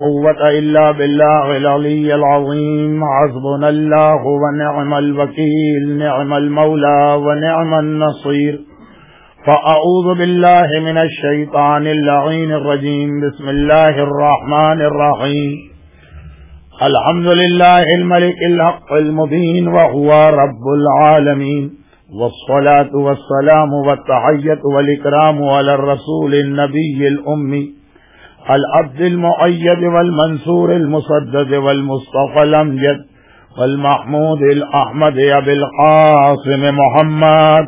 قوة إلا بالله العلي العظيم. حسبنا الله ونعم الوكيل، نعم المولى ونعم النصير. فأعوذ بالله من الشيطان اللعين الرجيم. بسم الله الرحمن الرحيم. الحمد لله الملك الحق المبين وهو رب العالمين، والصلاة والسلام والتحية والإكرام على الرسول النبي الأمي العبد المؤيد والمنصور المسدد والمصطفى الأمجد والمحمود الأحمد أبي القاسم محمد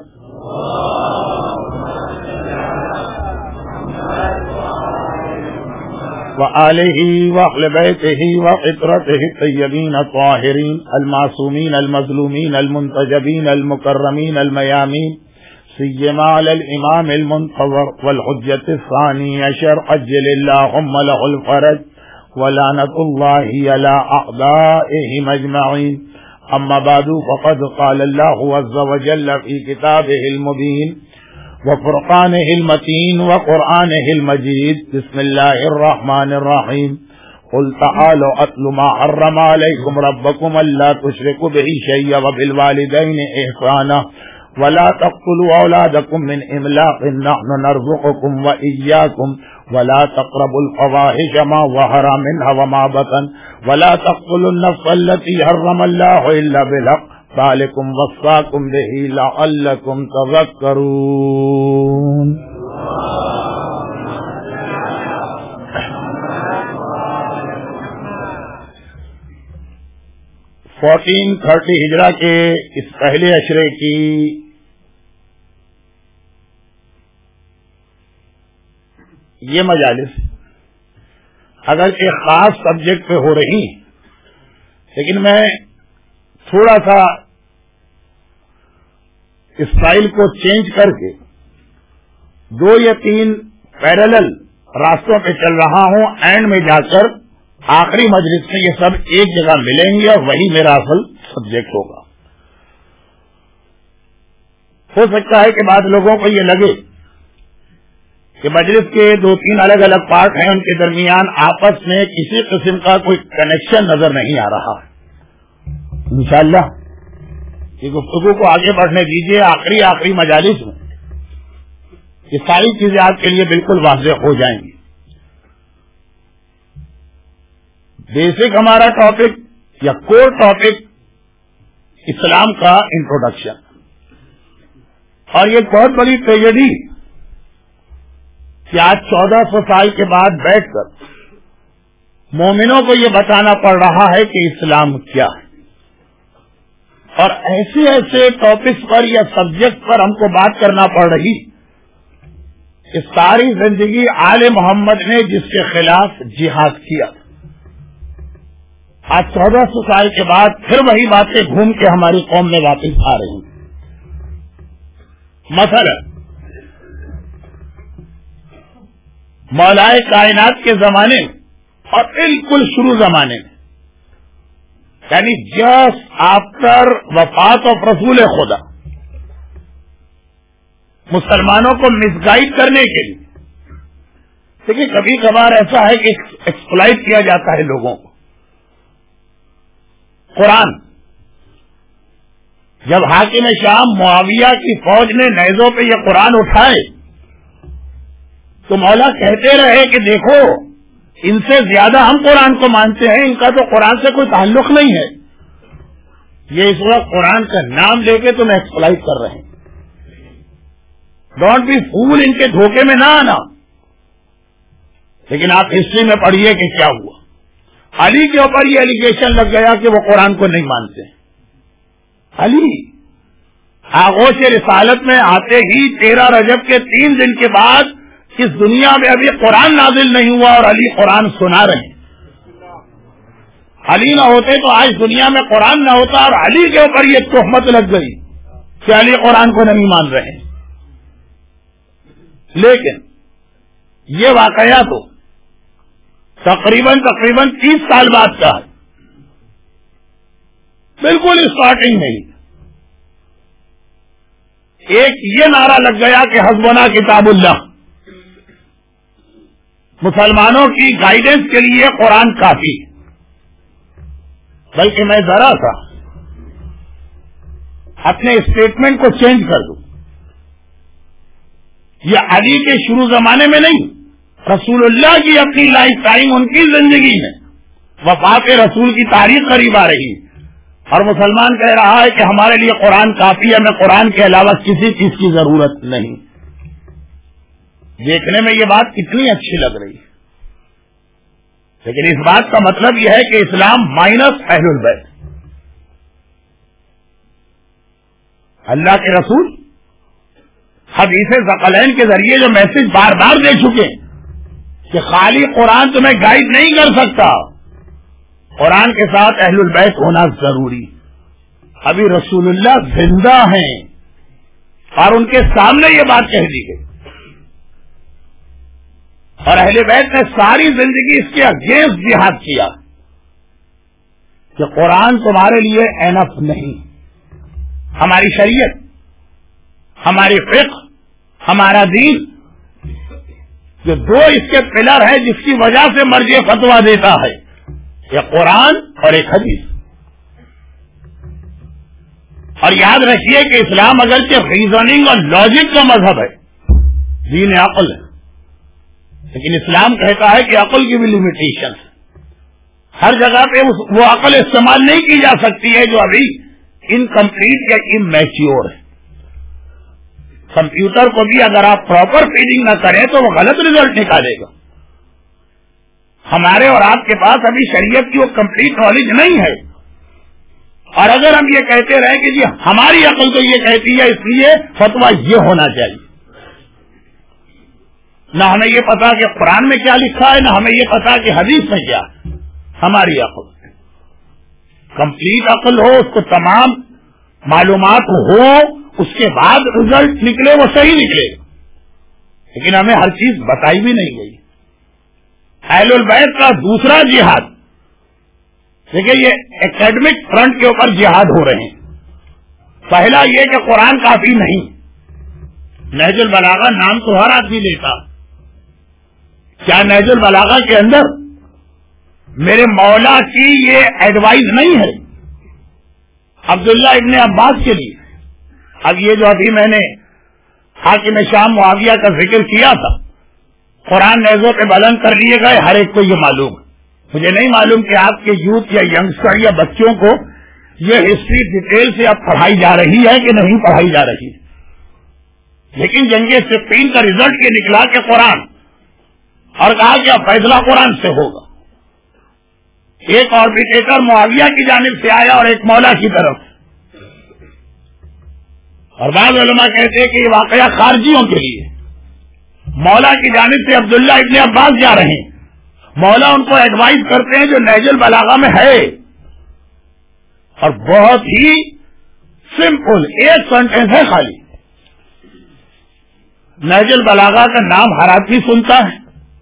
وآله وأهل بيته وعترته الطيبين الطاهرين المعصومين المظلومين المنتجبين المكرمين الميامين، سيما على الإمام المنتظر والحجة الثاني عشر عجل اللهم له الفرج ولعنة الله على أعدائهم أجمعين. أما بعد، فقد قال الله عز وجل في كتابه المبين وفرقانه المتين وقرآنه المجيد. بسم الله الرحمن الرحيم. قل تعالوا أتل ما حرم عليكم ربكم ألا تشركوا به شيئا وبالوالدين إحسانا ولا تقتلوا أولادكم من إملاق نحن نرزقكم وإياكم ولا تقربوا الفواحش ما ظهر منها وما بطن ولا تقتلوا النفس التي حرم الله إلا بالحق ذلكم وصاكم به لعلكم تذكرون. 1430 ہجرہ کے اس پہلے عشرے کی یہ مجالس اگر ایک خاص سبجیکٹ پہ ہو رہی، لیکن میں تھوڑا سا اسٹائل کو چینج کر کے 2 یا 3 پیرالل راستوں پہ چل رہا ہوں. اینڈ میں جا کر آخری مجلس میں یہ سب ایک جگہ ملیں گے اور وہی میرا اصل سبجیکٹ ہوگا. ہو سکتا ہے کہ بعض لوگوں کو یہ لگے کہ مجلس کے 2-3 الگ الگ پارٹ ہیں، ان کے درمیان آپس میں کسی قسم کا کوئی کنیکشن نظر نہیں آ رہا. انشاءاللہ یہ گفتگو کو آگے بڑھنے دیجیے. آخری مجالس میں یہ ساری چیزیں آپ کے لیے بالکل واضح ہو جائیں گی. بیسک ہمارا ٹاپک یا کور ٹاپک اسلام کا انٹروڈکشن، اور یہ بہت بڑی ٹریجڈی کہ آج 1400 سال کے بعد بیٹھ کر مومنوں کو یہ بتانا پڑ رہا ہے کہ اسلام کیا ہے، اور ایسے ٹاپکس پر یا سبجیکٹ پر ہم کو بات کرنا پڑ رہی کہ ساری زندگی آل محمد نے جس کے خلاف جہاد کیا، آج 1400 سال کے بعد پھر وہی باتیں گھوم کے ہماری قوم میں واپس آ رہی ہیں. مثلا مولائے کائنات کے زمانے میں اور بالکل شروع زمانے میں، یعنی جسٹ آفٹر وفات آف رسول خدا، مسلمانوں کو مس گائیڈ کرنے کے لیے، دیکھیے کبھی کبھار ایسا ہے کہ ایکسپلائٹ کیا جاتا ہے لوگوں کو. قرآن جب حاکم شام معاویہ کی فوج نے نیزوں پہ یہ قرآن اٹھائے تو مولا کہتے رہے کہ دیکھو ان سے زیادہ ہم قرآن کو مانتے ہیں، ان کا تو قرآن سے کوئی تعلق نہیں ہے. یہ اس وقت قرآن کا نام لے کے تم ایکسپلائٹ کر رہے ہیں. ڈونٹ بی فول، ان کے دھوکے میں نہ آنا. لیکن آپ ہسٹری میں پڑھیے کہ کیا ہوا. علی کے اوپر یہ ایلیگیشن لگ گیا کہ وہ قرآن کو نہیں مانتے. علی آغوش رسالت میں آتے ہی 13 رجب کے 3 دن کے بعد اس دنیا میں ابھی قرآن نازل نہیں ہوا اور علی قرآن سنا رہے ہیں. علی نہ ہوتے تو آج دنیا میں قرآن نہ ہوتا، اور علی کے اوپر یہ تہمت لگ گئی کہ علی قرآن کو نہیں مان رہے ہیں. لیکن یہ واقعہ تو تقریباً 30 سال بعد کا ہے. بالکل اسٹارٹنگ میں ہی ایک یہ نعرہ لگ گیا کہ حسبنا کتاب اللہ. مسلمانوں کی گائیڈنس کے لیے قرآن کافی، بلکہ میں ذرا سا اپنے اسٹیٹمنٹ کو چینج کر دوں. یہ علی کے شروع زمانے میں نہیں، رسول اللہ کی اپنی لائف ٹائم، ان کی زندگی میں وفات رسول کی تاریخ قریب آ رہی اور مسلمان کہہ رہا ہے کہ ہمارے لیے قرآن کافی ہے، ہمیں قرآن کے علاوہ کسی چیز کی ضرورت نہیں. دیکھنے میں یہ بات کتنی اچھی لگ رہی ہے، لیکن اس بات کا مطلب یہ ہے کہ اسلام مائنس اہل البیت. اللہ کے رسول حدیث ثقلین کے ذریعے جو میسج بار بار دے چکے کہ خالی قرآن تمہیں گائیڈ نہیں کر سکتا، قرآن کے ساتھ اہل البیت ہونا ضروری. ابھی رسول اللہ زندہ ہیں اور ان کے سامنے یہ بات کہہ دی گئی، اور اہل بیت نے ساری زندگی اس کے اگینسٹ جہاد کیا کہ قرآن تمہارے لیے اینف نہیں. ہماری شریعت، ہماری فقہ، ہمارا دین، جو دو اس کے پلر ہے جس کی وجہ سے مرجع فتویٰ دیتا ہے، یہ قرآن اور ایک حدیث. اور یاد رکھیے کہ اسلام اگرچہ ریزننگ اور لاجک کا مذہب ہے، دین عقل ہے، لیکن اسلام کہتا ہے کہ عقل کی بھی لمیٹیشن ہے. ہر جگہ پہ وہ عقل استعمال نہیں کی جا سکتی ہے جو ابھی انکمپلیٹ یا اممیچیور ہے. کمپیوٹر کو بھی اگر آپ پراپر فیڈنگ نہ کریں تو وہ غلط ریزلٹ نکالے گا. ہمارے اور آپ کے پاس ابھی شریعت کی وہ کمپلیٹ نالج نہیں ہے، اور اگر ہم یہ کہتے رہے کہ جی ہماری عقل تو یہ کہتی ہے اس لیے فتویٰ یہ ہونا چاہیے، نہ ہمیں یہ پتا کہ قرآن میں کیا لکھا ہے، نہ ہمیں یہ پتا کہ حدیث میں کیا. ہماری عقل کمپلیٹ عقل ہو، اس کو تمام معلومات ہو، اس کے بعد رزلٹ نکلے وہ صحیح نکلے، لیکن ہمیں ہر چیز بتائی بھی نہیں گئی. اہل البیت کا دوسرا جہاد، دیکھیں یہ ایکیڈمک فرنٹ کے اوپر جہاد ہو رہے ہیں. پہلا یہ کہ قرآن کافی نہیں. نہج البلاغہ نام تو ہر آدمی لیتا، کیا نہج البلاغہ کے اندر میرے مولا کی یہ ایڈوائز نہیں ہے عبداللہ ابن عباس کے لیے؟ اب یہ جو ابھی میں نے حاکم شام معاویہ کا ذکر کیا تھا، قرآن نیزوں پہ بلند کر لیے گئے، ہر ایک کو یہ معلوم ہے. مجھے نہیں معلوم کہ آپ کے یوتھ یا ینگسٹر یا بچوں کو یہ ہسٹری ڈیٹیل سے اب پڑھائی جا رہی ہے کہ نہیں پڑھائی جا رہی ہے، لیکن جنگ صفین کا رزلٹ یہ نکلا کہ قرآن، اور کہا کہ اب فیصلہ قرآن سے ہوگا. ایک آربیٹریٹر معاویہ کی جانب سے آیا اور ایک مولا کی طرف، اور بعض علماء کہتے ہیں کہ یہ واقعہ خارجیوں کے لیے. مولا کی جانب سے عبداللہ ابن عباس جا رہے ہیں، مولا ان کو ایڈوائز کرتے ہیں جو نہج البلاغہ میں ہے، اور بہت ہی سمپل ایک سینٹینس ہے خالی. نہج البلاغہ کا نام ہر آدمی سنتا ہے،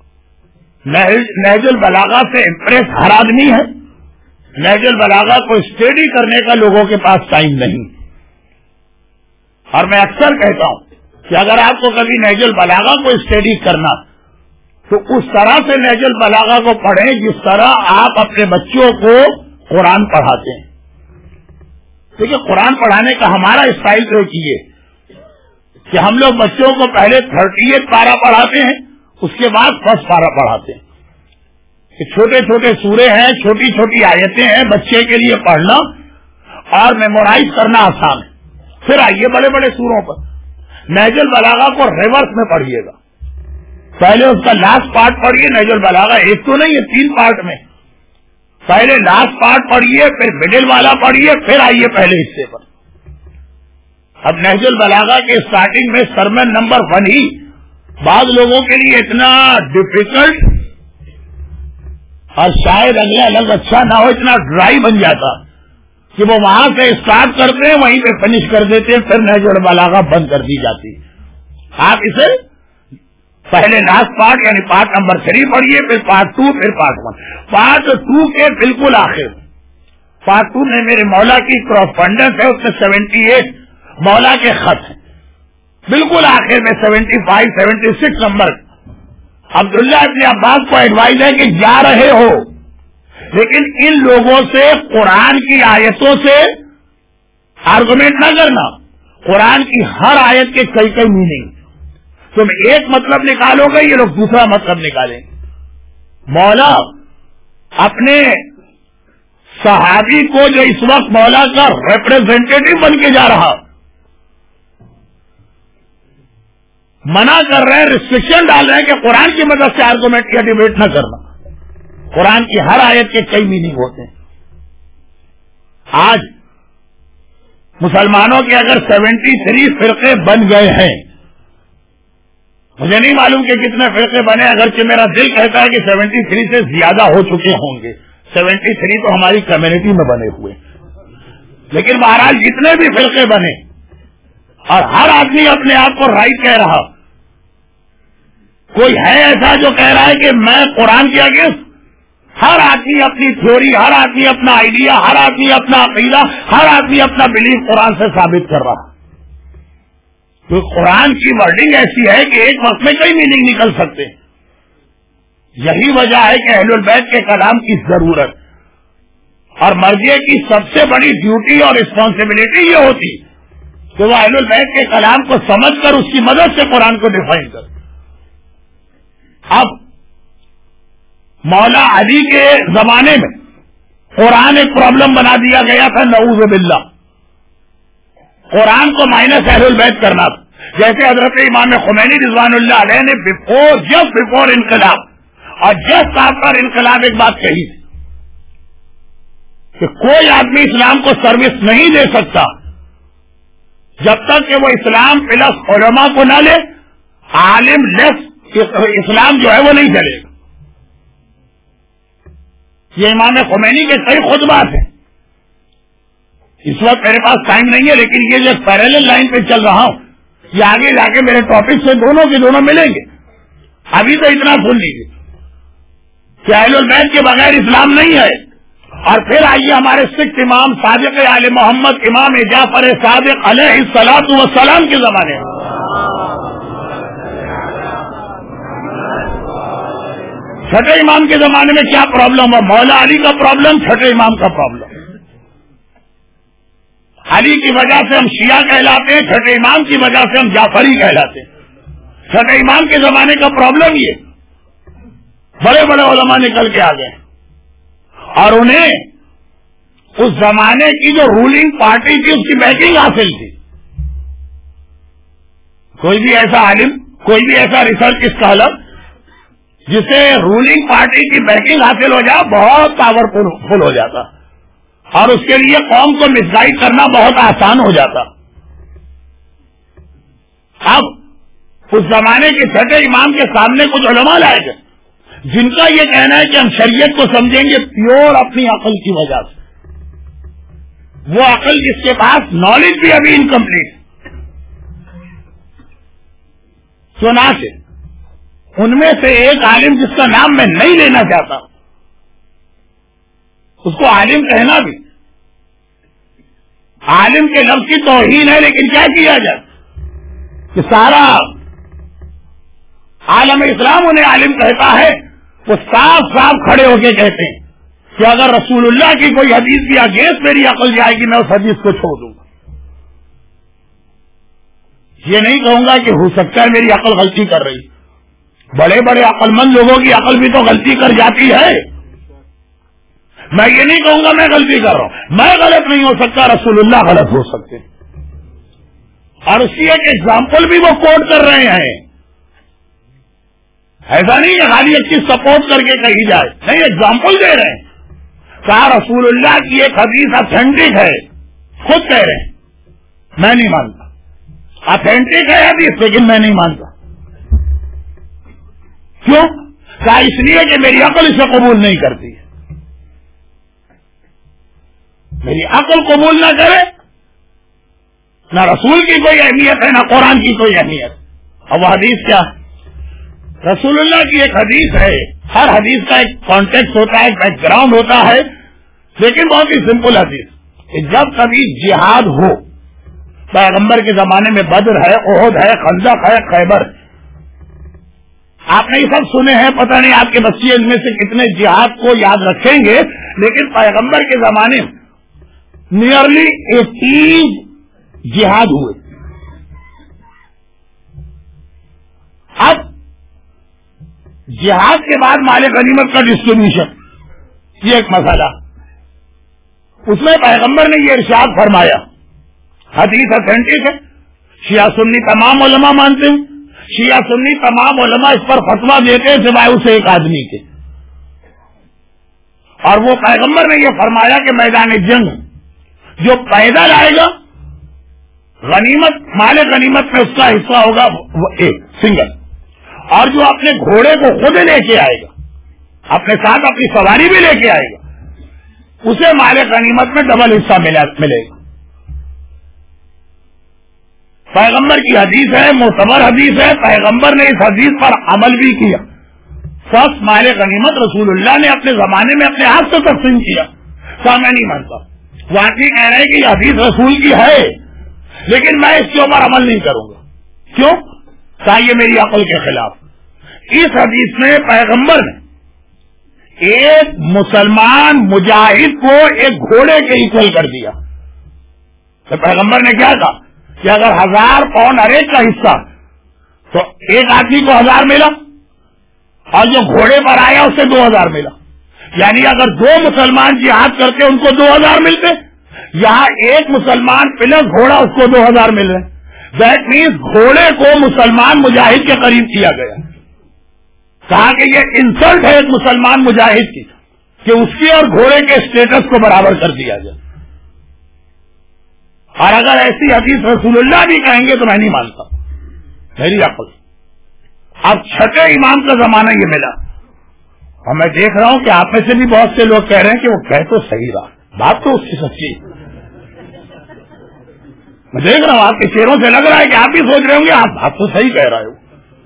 نہج البلاغہ سے امپریس ہر آدمی ہے، نہج البلاغہ کو اسٹڈی کرنے کا لوگوں کے پاس ٹائم نہیں. اور میں اکثر کہتا ہوں کہ اگر آپ کو کبھی نہج البلاغہ کو اسٹڈی کرنا تو اس طرح سے نہج البلاغہ کو پڑھیں جس طرح آپ اپنے بچوں کو قرآن پڑھاتے ہیں. دیکھیے قرآن پڑھانے کا ہمارا اسٹائل تو کیے کہ ہم لوگ بچوں کو پہلے 38 پارہ پڑھاتے ہیں، اس کے بعد 1 پارہ پڑھاتے ہیں. کہ چھوٹے چھوٹے سورے ہیں، چھوٹی چھوٹی آیتیں ہیں، بچے کے لیے پڑھنا اور میمورائز کرنا آسان ہے. پھر آئیے بڑے بڑے سوروں پر. نہج البلاغہ کو ریورس میں پڑھیے گا، پہلے اس کا لاسٹ پارٹ پڑھیے. نہج البلاغہ ایک تو نہیں ہے، 3 پارٹ میں. پہلے لاسٹ پارٹ پڑھیے، پھر مڈل والا پڑھیے، پھر آئیے پہلے حصے پر. اب نہج البلاغہ کے اسٹارٹنگ میں سرمن نمبر 1 ہی بعض لوگوں کے لیے اتنا ڈیفیکلٹ اور شاید اگلا لفظ اچھا نہ ہو، اتنا ڈرائی بن جاتا کہ وہ وہاں سے اسٹارٹ کرتے ہیں وہیں پہ فنش کر دیتے ہیں، پھر نہج البلاغہ بند کر دی جاتی. آپ اسے پہلے لاسٹ پارٹ یعنی پارٹ نمبر 3 پڑھیے، پھر پارٹ 2، پھر پارٹ 1. پارٹ 2 کے بالکل آخر، پارٹ 2 میں میرے مولا کی کرسپونڈنس ہے، اس میں 78 مولا کے خط ہیں. بالکل آخر میں 75 76 نمبر عبداللہ ابن عباس کو ایڈوائز ہے کہ جا رہے ہو، لیکن ان لوگوں سے قرآن کی آیتوں سے آرگومنٹ نہ کرنا. قرآن کی ہر آیت کے کئی کئی میننگ، تم ایک مطلب نکالو گے، یہ لوگ دوسرا مطلب نکالیں. مولا اپنے صحابی کو جو اس وقت مولا کا ریپرزینٹیٹو بن کے جا رہا، منع کر رہے ہیں، ریسٹرکشن ڈال رہے ہیں کہ قرآن کی مدد سے آرگومنٹ یا ڈیبیٹ نہ کرنا. قرآن کی ہر آیت کے کئی میننگ ہوتے ہیں. آج مسلمانوں کے اگر 73 فرقے بن گئے ہیں، مجھے نہیں معلوم کہ کتنے فرقے بنے، اگرچہ میرا دل کہتا ہے کہ 73 سے زیادہ ہو چکے ہوں گے. 73 تو ہماری کمیونٹی میں بنے ہوئے، لیکن بہرحال جتنے بھی فرقے بنے اور ہر آدمی اپنے آپ کو رائٹ کہہ رہا، کوئی ہے ایسا جو کہہ رہا ہے کہ میں قرآن کے اگینسٹ؟ ہر آدمی اپنی تھیوری، ہر آدمی اپنا آئیڈیا، ہر آدمی اپنا عقیدہ، ہر آدمی اپنا بلیف قرآن سے ثابت کر رہا. تو قرآن کی ورڈنگ ایسی ہے کہ ایک وقت میں کئی میننگ نکل سکتے ہیں. یہی وجہ ہے کہ اہل البیت کے کلام کی ضرورت اور مرجع کی سب سے بڑی ڈیوٹی اور ریسپانسبلٹی یہ ہوتی کہ وہ اہل البیت کے کلام کو سمجھ کر اس کی مدد سے قرآن کو ڈیفائن کر. اب مولا علی کے زمانے میں قرآن ایک پرابلم بنا دیا گیا تھا، نعوذ باللہ. قرآن کو مائنس اہل البیت کرنا تھا. جیسے حضرت امام خمینی رضوان اللہ علیہ نے جسٹ بفور انقلاب اور جسٹ آفٹر انقلاب ایک بات کہی تھی کہ کوئی آدمی اسلام کو سروس نہیں دے سکتا جب تک کہ وہ اسلام پلس علماء کو نہ لے. عالم لیس اسلام جو ہے وہ نہیں چلے گا. یہ امام خمینی کے کئی خطبات ہیں. اس وقت میرے پاس ٹائم نہیں ہے، لیکن یہ جو پیرالل لائن پہ چل رہا ہوں، یہ آگے جا کے میرے ٹاپک سے دونوں کے دونوں ملیں گے. ابھی تو اتنا سن لیجیے کہ اہل البیت کے بغیر اسلام نہیں ہے. اور پھر آئیے ہمارے سکھ امام صادق آل محمد امام جعفر صادق علیہ الصلوۃ والسلام کے زمانے میں. چھٹے امام کے زمانے میں کیا پرابلم ہے؟ مولا علی کا پرابلم، چھٹے امام کا پرابلم. علی کی وجہ سے ہم شیعہ کہلاتے ہیں، چھٹے امام کی وجہ سے ہم جعفری کہلاتے ہیں. چھٹے امام کے زمانے کا پرابلم یہ بڑے بڑے علماء نکل کے آ گئے اور انہیں اس زمانے کی جو رولنگ پارٹی تھی اس کی بیکنگ حاصل تھی. کوئی بھی ایسا عالم، کوئی بھی ایسا ریسرچ اسکالر جسے رولنگ پارٹی کی بیکنگ حاصل ہو جائے بہت پاورفل ہو جاتا اور اس کے لیے قوم کو مس گائیڈ کرنا بہت آسان ہو جاتا. اب اس زمانے کے چھٹے امام کے سامنے کچھ علماء لائے گئے جن کا یہ کہنا ہے کہ ہم شریعت کو سمجھیں گے پیور اپنی عقل کی وجہ سے. وہ عقل جس کے پاس نالج بھی ابھی انکمپلیٹ. سنا سے ان میں سے ایک عالم جس کا نام میں نہیں لینا چاہتا، اس کو عالم کہنا بھی عالم کے لفظ کی توہین ہے، لیکن کیا کیا جائے کہ سارا عالم اسلام انہیں عالم کہتا ہے. وہ صاف صاف کھڑے ہو کے کہتے ہیں کہ اگر رسول اللہ کی کوئی حدیث بھی اگینسٹ میری عقل جائے گی میں اس حدیث کو چھوڑ دوں گا. یہ نہیں کہوں گا کہ ہو سکتا ہے میری عقل غلطی کر رہی. بڑے بڑے عقل مند لوگوں کی عقل بھی تو غلطی کر جاتی ہے. میں یہ نہیں کہوں گا میں غلطی کر رہا ہوں. میں غلط نہیں ہو سکتا، رسول اللہ غلط ہو سکتے. اور اس کی ایک ایگزامپل بھی وہ کوٹ کر رہے ہیں. ایسا نہیں کہ خالی ایک چیز سپورٹ کر کے کہی جائے، نہیں، ایگزامپل دے رہے ہیں. کہا رسول اللہ کی ایک حدیث اتھینٹک ہے، خود کہہ رہے ہیں میں نہیں مانتا. اتھینٹک ہے حدیث لیکن میں نہیں مانتا. کیوں؟ کہا اس لیے کہ میری عقل اسے قبول نہیں کرتی. میری عقل قبول نہ کرے، نہ رسول کی کوئی اہمیت ہے نہ قرآن کی کوئی اہمیت. اب وہ حدیث کیا ہے؟ رسول اللہ کی ایک حدیث ہے. ہر حدیث کا ایک کانٹیکسٹ ہوتا ہے، ایک بیک گراؤنڈ ہوتا ہے، لیکن بہت ہی سمپل حدیث کہ جب کبھی جہاد ہو، پیغمبر کے زمانے میں بدر ہے، احد ہے، خندق ہے، خیبر، آپ نے یہ سب سنے ہیں، پتہ نہیں آپ کے بچے ان میں سے کتنے جہاد کو یاد رکھیں گے، لیکن پیغمبر کے زمانے میں نیئرلی 18 جہاد ہوئے. اب جہاد کے بعد مال غنیمت کا ڈسٹریبیوشن، یہ ایک مسئلہ. اس میں پیغمبر نے یہ ارشاد فرمایا، حدیث اتھینٹک ہے، شیعہ سنی تمام علماء مانتے ہیں، شیعہ سنی تمام علماء اس پر فتویٰ دیتے ہیں سوائے اسے ایک آدمی کے. اور وہ پیغمبر نے یہ فرمایا کہ میدان جنگ جو پیدا لائے گا غنیمت، مال غنیمت میں اس کا حصہ ہوگا ایک سنگل، اور جو اپنے گھوڑے کو خود لے کے آئے گا، اپنے ساتھ اپنی سواری بھی لے کے آئے گا، اسے مال غنیمت میں ڈبل حصہ ملے گا. پیغمبر کی حدیث ہے، معتبر حدیث ہے، پیغمبر نے اس حدیث پر عمل بھی کیا. فرسٹ مال غنیمت رسول اللہ نے اپنے زمانے میں اپنے ہاتھ سے تقسیم کیا. میں نہیں مانتا، واقعی کہہ رہے کہ یہ حدیث رسول کی ہے، لیکن میں اس کے اوپر عمل نہیں کروں گا. کیوں؟ یہ میری عقل کے خلاف. اس حدیث میں پیغمبر نے ایک مسلمان مجاہد کو ایک گھوڑے کے ایکول کر دیا. تو پیغمبر نے کیا کہا کہ اگر 1000 پاؤنڈ ہر ایک کا حصہ تو ایک آدمی کو 1000 ملا، اور جو گھوڑے پر آیا اسے 2000 ملا. یعنی اگر 2 مسلمان جہاد کرتے ان کو 2000 ملتے، یہاں ایک مسلمان پلس گھوڑا اس کو 2000 مل رہے. دیٹ مینس گھوڑے کو مسلمان مجاہد کے قریب کیا گیا. کہا کہ یہ انسلٹ ہے ایک مسلمان مجاہد کی کہ اس کے اور گھوڑے کے اسٹیٹس کو برابر کر دیا جائے. اور اگر ایسی حدیث رسول اللہ بھی کہیں گے تو میں نہیں مانتا، میری عقل. اب چھٹے امام کا زمانہ یہ ملا، اور میں دیکھ رہا ہوں کہ آپ میں سے بھی بہت سے لوگ کہہ رہے ہیں کہ وہ کہہ تو صحیح رہا، بات تو اس کی سچی. میں دیکھ رہا ہوں آپ کے چہروں سے لگ رہا ہے کہ آپ بھی سوچ رہے ہوں گے آپ بات تو صحیح کہہ رہے ہو.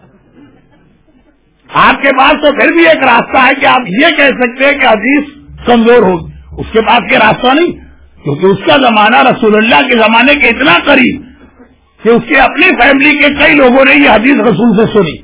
آپ کے پاس تو پھر بھی ایک راستہ ہے کہ آپ یہ کہہ سکتے ہیں کہ حدیث کمزور ہوگی. اس کے پاس یہ راستہ نہیں، کیونکہ اس کا زمانہ رسول اللہ کے زمانے کے اتنا قریب کہ اس کے اپنی فیملی کے کئی لوگوں نے یہ حدیث رسول سے سنی.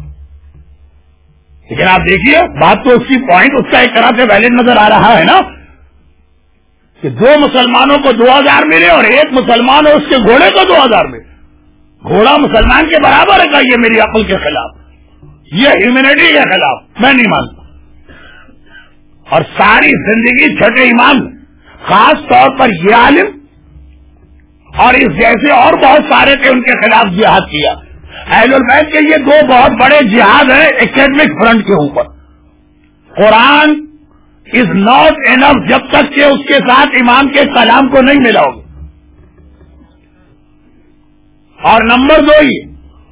لیکن آپ دیکھیے بات تو اس کی پوائنٹ اس کا ایک طرح سے ویلڈ نظر آ رہا ہے نا، کہ 2 مسلمانوں کو 2000 ملے اور ایک مسلمان اور اس کے گھوڑے کو 2000 ملے. گھوڑا مسلمان کے برابر ہے. یہ میری عقل کے خلاف، یہ ہیومینٹی کے خلاف، میں نہیں مانتا. اور ساری زندگی چھٹے امام، خاص طور پر یہ عالم اور اس جیسے اور بہت سارے تھے، ان کے خلاف جہاد کیا. اہل البیت کے یہ 2 بہت بڑے جہاد ہیں ایکیڈمک فرنٹ کے اوپر. قرآن از ناٹ انف جب تک کہ اس کے ساتھ امام کے کلام کو نہیں ملاؤ گے. اور نمبر 2 یہ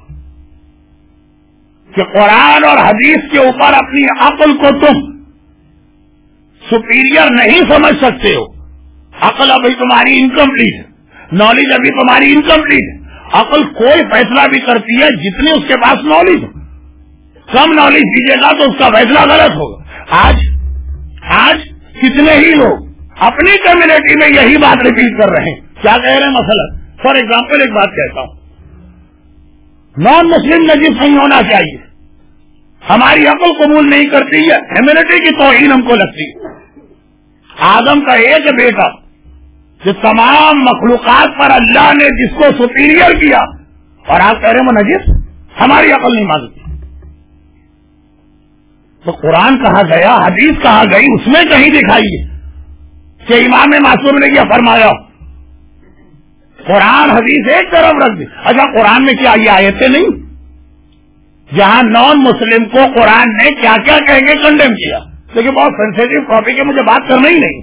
کہ قرآن اور حدیث کے اوپر اپنی عقل کو تم سپیریئر نہیں سمجھ سکتے ہو. عقل ابھی تمہاری انکمپلیٹ ہے، نالج ابھی تمہاری انکمپلیٹ ہے. عقل کوئی فیصلہ بھی کرتی ہے جتنی اس کے پاس نالج ہو. کم نالج دیجیے گا تو اس کا فیصلہ غلط ہوگا. آج کتنے ہی لوگ اپنی کمیونٹی میں یہی بات ریپیٹ کر رہے ہیں. کیا کہہ رہے ہیں؟ مثلا فار ایگزامپل ایک بات کہتا ہوں، نان مسلم نجس نہیں ہونا چاہیے. ہماری عقل قبول نہیں کرتی ہے، ہیومینٹی کی توہین ہم کو لگتی ہے. آدم کا ایک بیٹا جو تمام مخلوقات پر اللہ نے جس کو سپیریئر کیا، اور آپ کہہ رہے ہیں وہ نجس، ہماری عقل نہیں مانتی. تو قرآن کہا گیا، حدیث کہا گئی، اس میں کہیں دکھائیے کہ امام معصوم نے کیا فرمایا. قرآن حدیث ایک طرف رکھ دی. اچھا قرآن میں کیا یہ آیتیں نہیں جہاں نان مسلم کو قرآن نے کیا کیا کہیں گے کنڈیم کیا؟ لیکن بہت سینسیٹیو ٹاپک ہے، مجھے بات کرنا ہی نہیں.